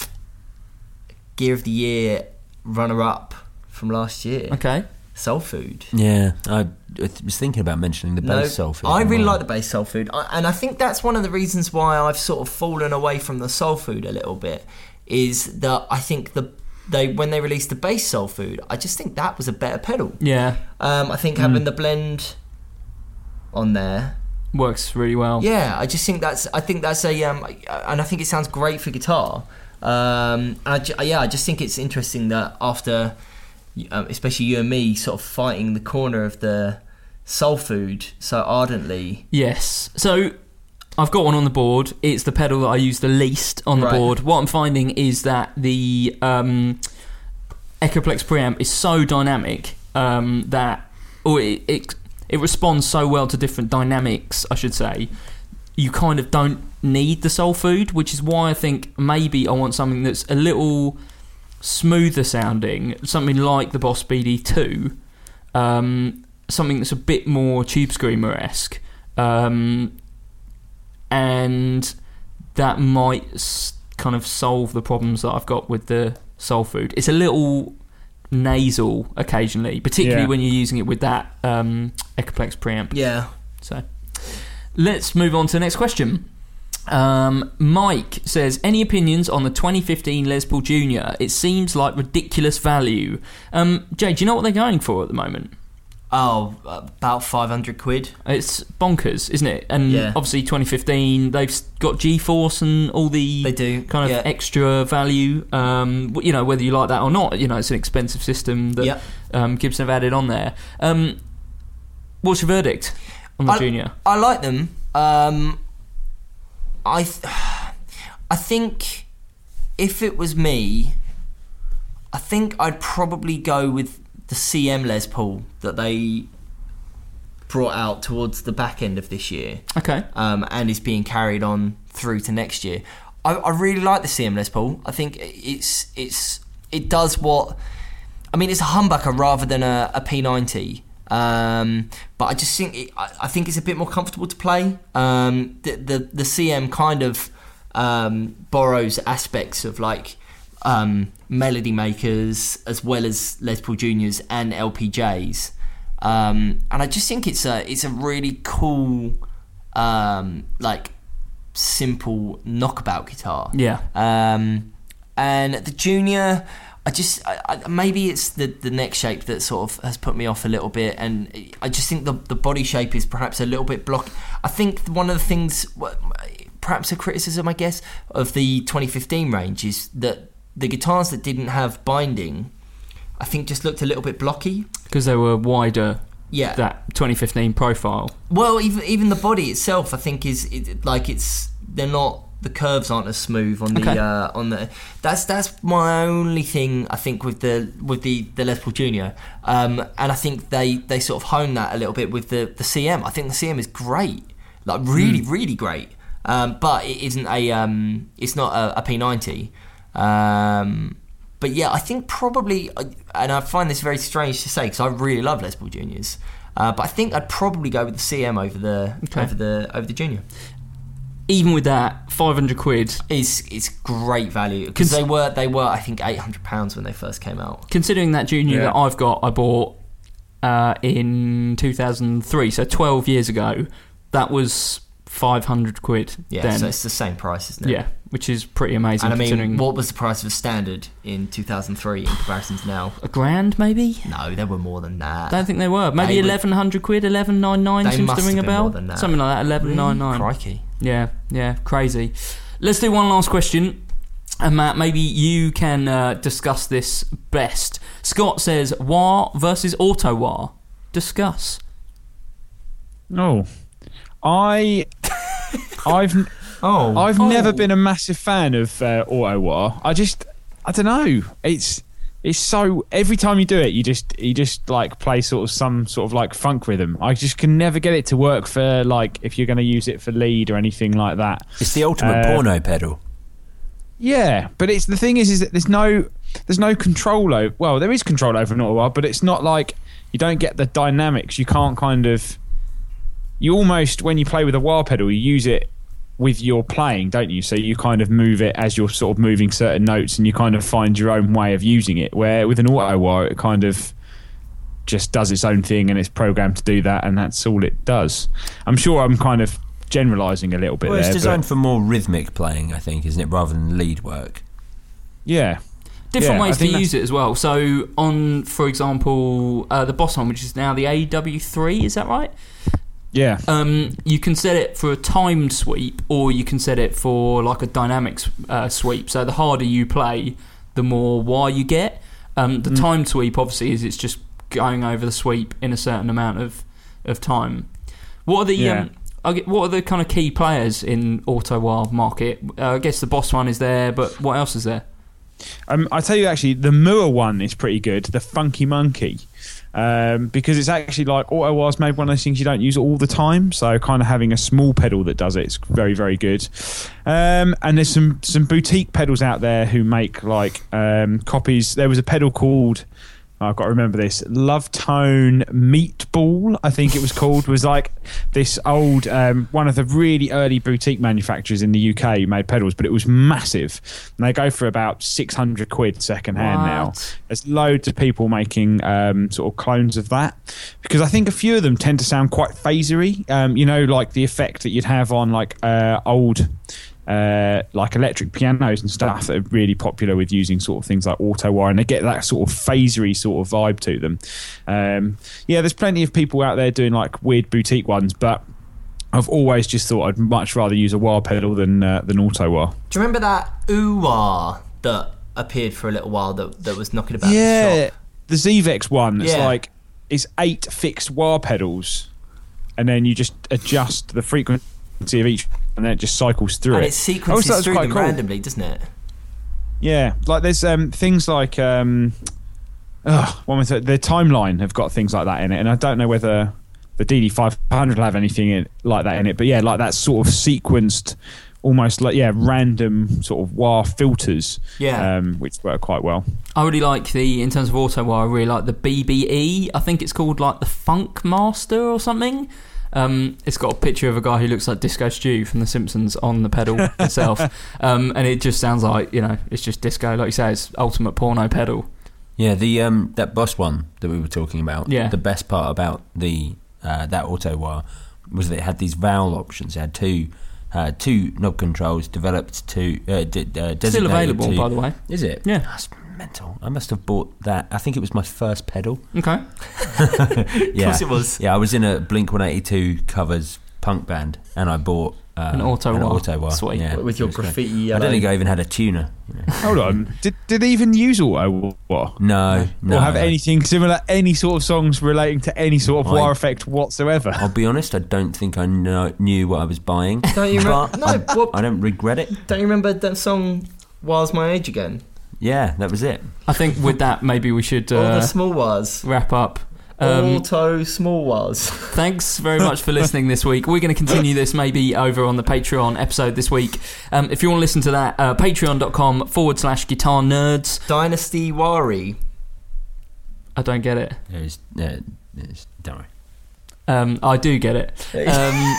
Speaker 6: Gear of the Year runner-up from last year.
Speaker 3: Okay.
Speaker 6: Soul Food.
Speaker 4: Yeah, I was thinking about mentioning the
Speaker 6: No,
Speaker 4: bass Soul Food.
Speaker 6: I really
Speaker 4: Well,
Speaker 6: like the bass Soul Food, I, and I think that's one of the reasons why I've sort of fallen away from the Soul Food a little bit. Is that I think the they when they released the bass Soul Food, I just think that was a better pedal.
Speaker 3: Yeah.
Speaker 6: Um, I think
Speaker 3: Mm.
Speaker 6: having the blend on there
Speaker 3: works really well.
Speaker 6: Yeah, I just think that's I think that's a um, and I think it sounds great for guitar. Um, and I, ju- yeah, I just think it's interesting that after. Um, especially you and me sort of fighting the corner of the Soul Food so ardently.
Speaker 3: Yes. So I've got one on the board. It's the pedal that I use the least on the
Speaker 6: Right.
Speaker 3: board. What I'm finding is that the um, Echoplex preamp is so dynamic um, that or it, it it responds so well to different dynamics, I should say. you kind of don't need the soul food, which is why I think maybe I want something that's a little smoother sounding, something like the Boss B D two, um, something that's a bit more Tube Screamer-esque, um, and that might s- kind of solve the problems that I've got with the soul food. It's a little nasal occasionally, particularly
Speaker 5: Yeah.
Speaker 3: when you're using it with that um, Echoplex preamp.
Speaker 6: Yeah.
Speaker 3: So let's move on to the next question. Um, Mike says, any opinions on the twenty fifteen Les Paul Junior? It seems like ridiculous value. Um, Jay, do you know what they're going for at the moment?
Speaker 6: Oh, about five hundred quid.
Speaker 3: It's bonkers, isn't it? And
Speaker 6: Yeah.
Speaker 3: obviously twenty fifteen, they've got GeForce and all the
Speaker 6: They do,
Speaker 3: kind of
Speaker 6: yeah.
Speaker 3: extra value. Um, you know, whether you like that or not, you know, it's an expensive system that
Speaker 6: Yep.
Speaker 3: um, Gibson have added on there. Um, what's your verdict on the
Speaker 6: I,
Speaker 3: Junior?
Speaker 6: I like them. Um, I, th- I think if it was me, I think I'd probably go with the C M Les Paul that they brought out towards the back end of this year.
Speaker 3: Okay.
Speaker 6: Um, and is being carried on through to next year. I, I really like the C M Les Paul. I think it's it's it does what I mean. It's a humbucker rather than a, a P ninety. Um, but I just think it, I, I think it's a bit more comfortable to play. Um, the, the the C M kind of um, borrows aspects of like um, melody makers as well as Les Paul Juniors and L P Js, um, and I just think it's a it's a really cool um, like simple knockabout guitar.
Speaker 3: Yeah.
Speaker 6: Um, and the Junior, I just I, I, maybe it's the, the neck shape that sort of has put me off a little bit, and I just think the the body shape is perhaps a little bit blocky. I think one of the things, perhaps a criticism, I guess, of the twenty fifteen range is that the guitars that didn't have binding, I think, just looked a little bit blocky
Speaker 3: because they were wider.
Speaker 6: Yeah,
Speaker 3: that twenty fifteen profile.
Speaker 6: Well, even even the body itself, I think, is it, like it's they're not. The curves aren't as smooth on the
Speaker 3: Okay.
Speaker 6: uh, on the. That's that's my only thing I think with the with the, the Les Paul Junior, um, and I think they, they sort of hone that a little bit with the, the C M. I think the C M is great, like really
Speaker 3: Mm.
Speaker 6: really great, um, but it isn't a um, it's not a, a P ninety. Um, but yeah, I think probably, and I find this very strange to say because I really love Les Paul Juniors, uh, but I think I'd probably go with the C M over the
Speaker 3: Okay.
Speaker 6: over the over the Junior.
Speaker 3: Even with that, five hundred quid
Speaker 6: is it's great value because they were they were I think eight hundred pounds when they first came out.
Speaker 3: Considering that Junior
Speaker 6: Yeah.
Speaker 3: that I've got, I bought uh, in two thousand three, so twelve years ago. That was five hundred quid.
Speaker 6: Yeah,
Speaker 3: then.
Speaker 6: so it's the same price, isn't it?
Speaker 3: Yeah, which is pretty amazing.
Speaker 6: And I mean,
Speaker 3: considering
Speaker 6: what was the price of a standard in two thousand three in comparison to now?
Speaker 3: A grand, maybe?
Speaker 6: No, they were more than that.
Speaker 3: I don't think they were. Maybe
Speaker 6: They were-
Speaker 3: eleven hundred quid, eleven ninety-nine
Speaker 6: They
Speaker 3: seems
Speaker 6: must
Speaker 3: to ring
Speaker 6: have
Speaker 3: a
Speaker 6: been
Speaker 3: bell.
Speaker 6: more than that.
Speaker 3: Something like that, eleven ninety-nine.
Speaker 6: Really? Crikey.
Speaker 3: Yeah, yeah, crazy. Let's do one last question. And Matt, maybe you can uh, discuss this best. Scott says, wah versus auto wah. Discuss.
Speaker 5: Oh, I, I've,
Speaker 6: oh,
Speaker 5: I've
Speaker 6: oh.
Speaker 5: never bin a massive fan of uh, auto wah. I just, I don't know. It's, it's so every time you do it, you just, you just like play sort of some sort of like funk rhythm. I just can never get it to work for like if you're going to use it for lead or anything like that.
Speaker 4: It's the ultimate
Speaker 5: Uh,
Speaker 4: porno pedal.
Speaker 5: Yeah, but it's the thing is, is that there's no, there's no control over. Well, there is control over an auto wah, but it's not like you don't get the dynamics. You can't kind of. You almost, when you play with a wah pedal, you use it with your playing, don't you? So you kind of move it as you're sort of moving certain notes, and you kind of find your own way of using it. Where with an auto wah, it kind of just does its own thing, and it's programmed to do that, and that's all it does. I'm sure I'm kind of generalising a little bit
Speaker 4: Well,
Speaker 5: there.
Speaker 4: it's designed
Speaker 5: but
Speaker 4: for more rhythmic playing, I think, isn't it, rather than lead work?
Speaker 5: yeah.
Speaker 3: Different
Speaker 5: Yeah, I
Speaker 3: ways to
Speaker 5: think
Speaker 3: use it as well. So on, for example, uh, the Boss one, which is now the A W three, is that right?
Speaker 5: Yeah.
Speaker 3: Um, you can set it for a timed sweep, or you can set it for like a dynamic uh, sweep. So the harder you play, the more wah you get. Um, the
Speaker 5: Mm.
Speaker 3: timed sweep, obviously, is it's just going over the sweep in a certain amount of, of time. What are the
Speaker 5: Yeah.
Speaker 3: um, I get, what are the kind of key players in auto wah market? Uh, I guess the Boss one is there, but what else is there?
Speaker 5: Um, I tell you, actually, the Moore one is pretty good. The Funky Monkey. Um, because it's actually like auto wah's made one of those things you don't use all the time, so kind of having a small pedal that does it is very, very good. Um, and there's some some boutique pedals out there who make like um, copies. There was a pedal called, I've got to remember this, Love Tone Meatball, I think it was called, was like this old, um, one of the really early boutique manufacturers in the U K who made pedals, but it was massive. And they go for about six hundred quid second hand now. There's loads of people making um, sort of clones of that, because I think a few of them tend to sound quite phasery, um, you know, like the effect that you'd have on like uh, old... Uh, like electric pianos and stuff that are really popular with using sort of things like auto wah, and they get that sort of phasery sort of vibe to them. Um, yeah, there's plenty of people out there doing like weird boutique ones, but I've always just thought I'd much rather use a wah pedal than uh, than auto wah.
Speaker 6: Do you remember that ooh-wah that appeared for a little while that, that was knocking about
Speaker 5: yeah,
Speaker 6: the shop?
Speaker 5: The Zevex one. It's
Speaker 6: Yeah.
Speaker 5: like it's eight fixed wah pedals, and then you just adjust the frequency of each, and then it just cycles through
Speaker 6: And
Speaker 5: it.
Speaker 6: it sequences
Speaker 5: oh, so
Speaker 6: through
Speaker 5: quite
Speaker 6: them
Speaker 5: cool.
Speaker 6: randomly, doesn't it?
Speaker 5: Yeah, like there's um, things like um, ugh, one with the, the Timeline have got things like that in it, and I don't know whether the D D five hundred will have anything in, like that in it, but yeah, like that sort of sequenced, almost like yeah, random sort of wah filters,
Speaker 6: Yeah.
Speaker 5: um, which work quite well.
Speaker 3: I really like the, in terms of auto wah, I really like the B B E. I think it's called like the Funk Master or something. Um, it's got a picture of a guy who looks like Disco Stew from The Simpsons on the pedal itself, um, and it just sounds like, you know, it's just disco, like you say, it's ultimate porno pedal.
Speaker 4: Yeah, the um, that Boss one that we were talking about.
Speaker 3: Yeah.
Speaker 4: The best part about the uh, that auto wah was that it had these vowel options. It had two uh, two knob controls developed to uh, d- uh, designated
Speaker 3: Still available,
Speaker 4: to,
Speaker 3: by the way.
Speaker 4: Is it?
Speaker 3: Yeah.
Speaker 4: That's mental. I must have bought that. I think it was my first pedal.
Speaker 3: Okay.
Speaker 4: Yeah.
Speaker 6: Of course it was.
Speaker 4: Yeah, I was in a Blink one eighty-two covers punk band, and I bought uh,
Speaker 3: An auto
Speaker 4: an
Speaker 3: wah.
Speaker 4: auto wah.
Speaker 3: Sweet.
Speaker 4: Yeah,
Speaker 6: With your
Speaker 4: it was great.
Speaker 6: graffiti
Speaker 4: I
Speaker 6: yellow.
Speaker 4: don't think I even had a tuner. You know.
Speaker 5: Hold on, did did they even use auto wah?
Speaker 4: No, no.
Speaker 5: Or have anything similar, any sort of songs relating to any sort of
Speaker 4: I-
Speaker 5: wah effect whatsoever?
Speaker 4: I'll be honest, I don't think I know, knew what I was buying.
Speaker 6: Don't you remember?
Speaker 4: but
Speaker 6: No,
Speaker 4: I,
Speaker 6: what-
Speaker 4: I don't regret it.
Speaker 6: Don't you remember that song, Wah's My Age Again?
Speaker 4: Yeah, that was it.
Speaker 3: I think with that, maybe we should
Speaker 6: All
Speaker 3: uh,
Speaker 6: the small wahs.
Speaker 3: wrap up. Um,
Speaker 6: Auto small wahs.
Speaker 3: Thanks very much for listening this week. We're going to continue this maybe over on the Patreon episode this week. Um, if you want to listen to that, uh, patreon.com forward slash guitar nerds.
Speaker 6: Dynasty Wari.
Speaker 3: I don't get it.
Speaker 4: There's, uh, there's, don't worry.
Speaker 3: Um, I do get it. Um,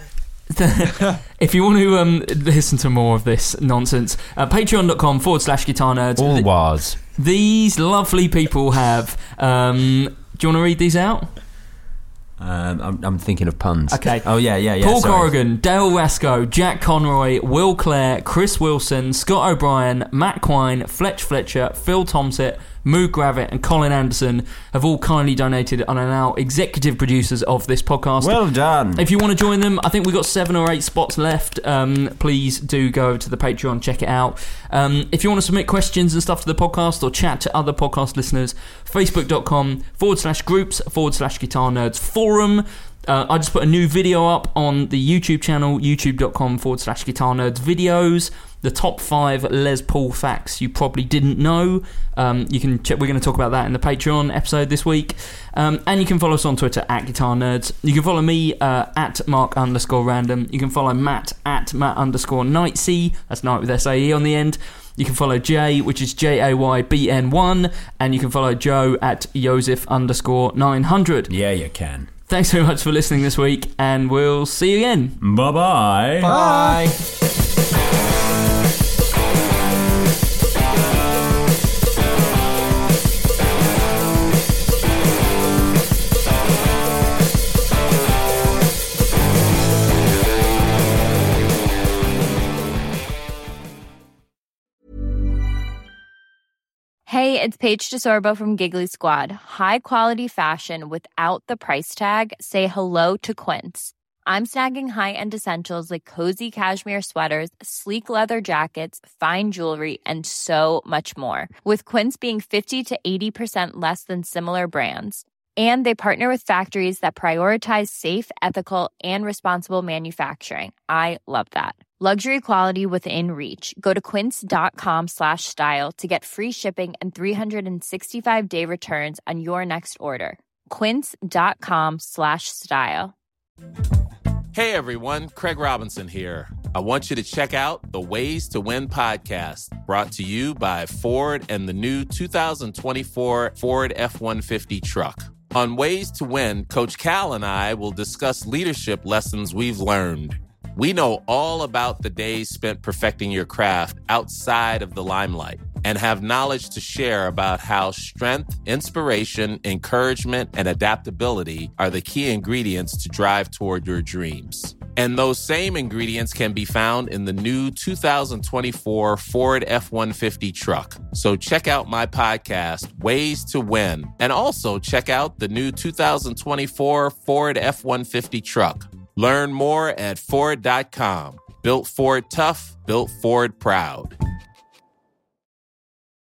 Speaker 3: if you want to um, listen to more of this nonsense, uh, patreon.com forward slash guitar nerds.
Speaker 4: All
Speaker 3: Th-
Speaker 4: was.
Speaker 3: These lovely people have... Um, do you want to read these out?
Speaker 4: Um, I'm, I'm thinking of puns.
Speaker 3: Okay.
Speaker 4: Oh, yeah, yeah, yeah.
Speaker 3: Paul
Speaker 4: sorry.
Speaker 3: Corrigan, Dale Rasco, Jack Conroy, Will Clare, Chris Wilson, Scott O'Brien, Matt Quine, Fletch Fletcher, Phil Tomsett, Moog Gravitt and Colin Anderson have all kindly donated and are now executive producers of this podcast.
Speaker 4: Well done.
Speaker 3: If you want to join them, I think we've got seven or eight spots left. Um, please do go over to the Patreon, check it out. Um, if you want to submit questions and stuff to the podcast or chat to other podcast listeners, facebook.com forward slash groups forward slash guitar nerds forum. Uh, I just put a new video up on the YouTube channel, youtube.com forward slash guitar nerds videos. The top five Les Paul facts you probably didn't know. Um, you can check. We're going to talk about that in the Patreon episode this week. Um, and you can follow us on Twitter at Guitar Nerds. You can follow me uh, at Mark underscore Random. You can follow Matt at Matt underscore Knightsea. That's Night with S A E on the end. You can follow Jay, which is J A Y B N one. And you can follow Joe at Joseph underscore nine hundred.
Speaker 4: Yeah, you can.
Speaker 3: Thanks very much for listening this week, and we'll see you again.
Speaker 4: Bye-bye.
Speaker 6: Bye.
Speaker 2: Hey, it's Paige DeSorbo from Giggly Squad. High quality fashion without the price tag. Say hello to Quince. I'm snagging high-end essentials like cozy cashmere sweaters, sleek leather jackets, fine jewelry, and so much more. With Quince being fifty to eighty percent less than similar brands. And they partner with factories that prioritize safe, ethical, and responsible manufacturing. I love that. Luxury quality within reach. Go to quince.com slash style to get free shipping and three sixty-five day returns on your next order. quince.com slash style.
Speaker 12: Hey everyone, Craig Robinson here. I want you to check out the Ways to Win podcast, brought to you by Ford and the new two thousand twenty-four Ford F one fifty truck. On Ways to Win, Coach Cal and I will discuss leadership lessons we've learned. We know all about the days spent perfecting your craft outside of the limelight and have knowledge to share about how strength, inspiration, encouragement, and adaptability are the key ingredients to drive toward your dreams. And those same ingredients can be found in the new two thousand twenty-four Ford F one fifty truck. So check out my podcast, Ways to Win, and also check out the new two thousand twenty-four Ford F one fifty truck. Learn more at Ford dot com. Built Ford tough, built Ford proud.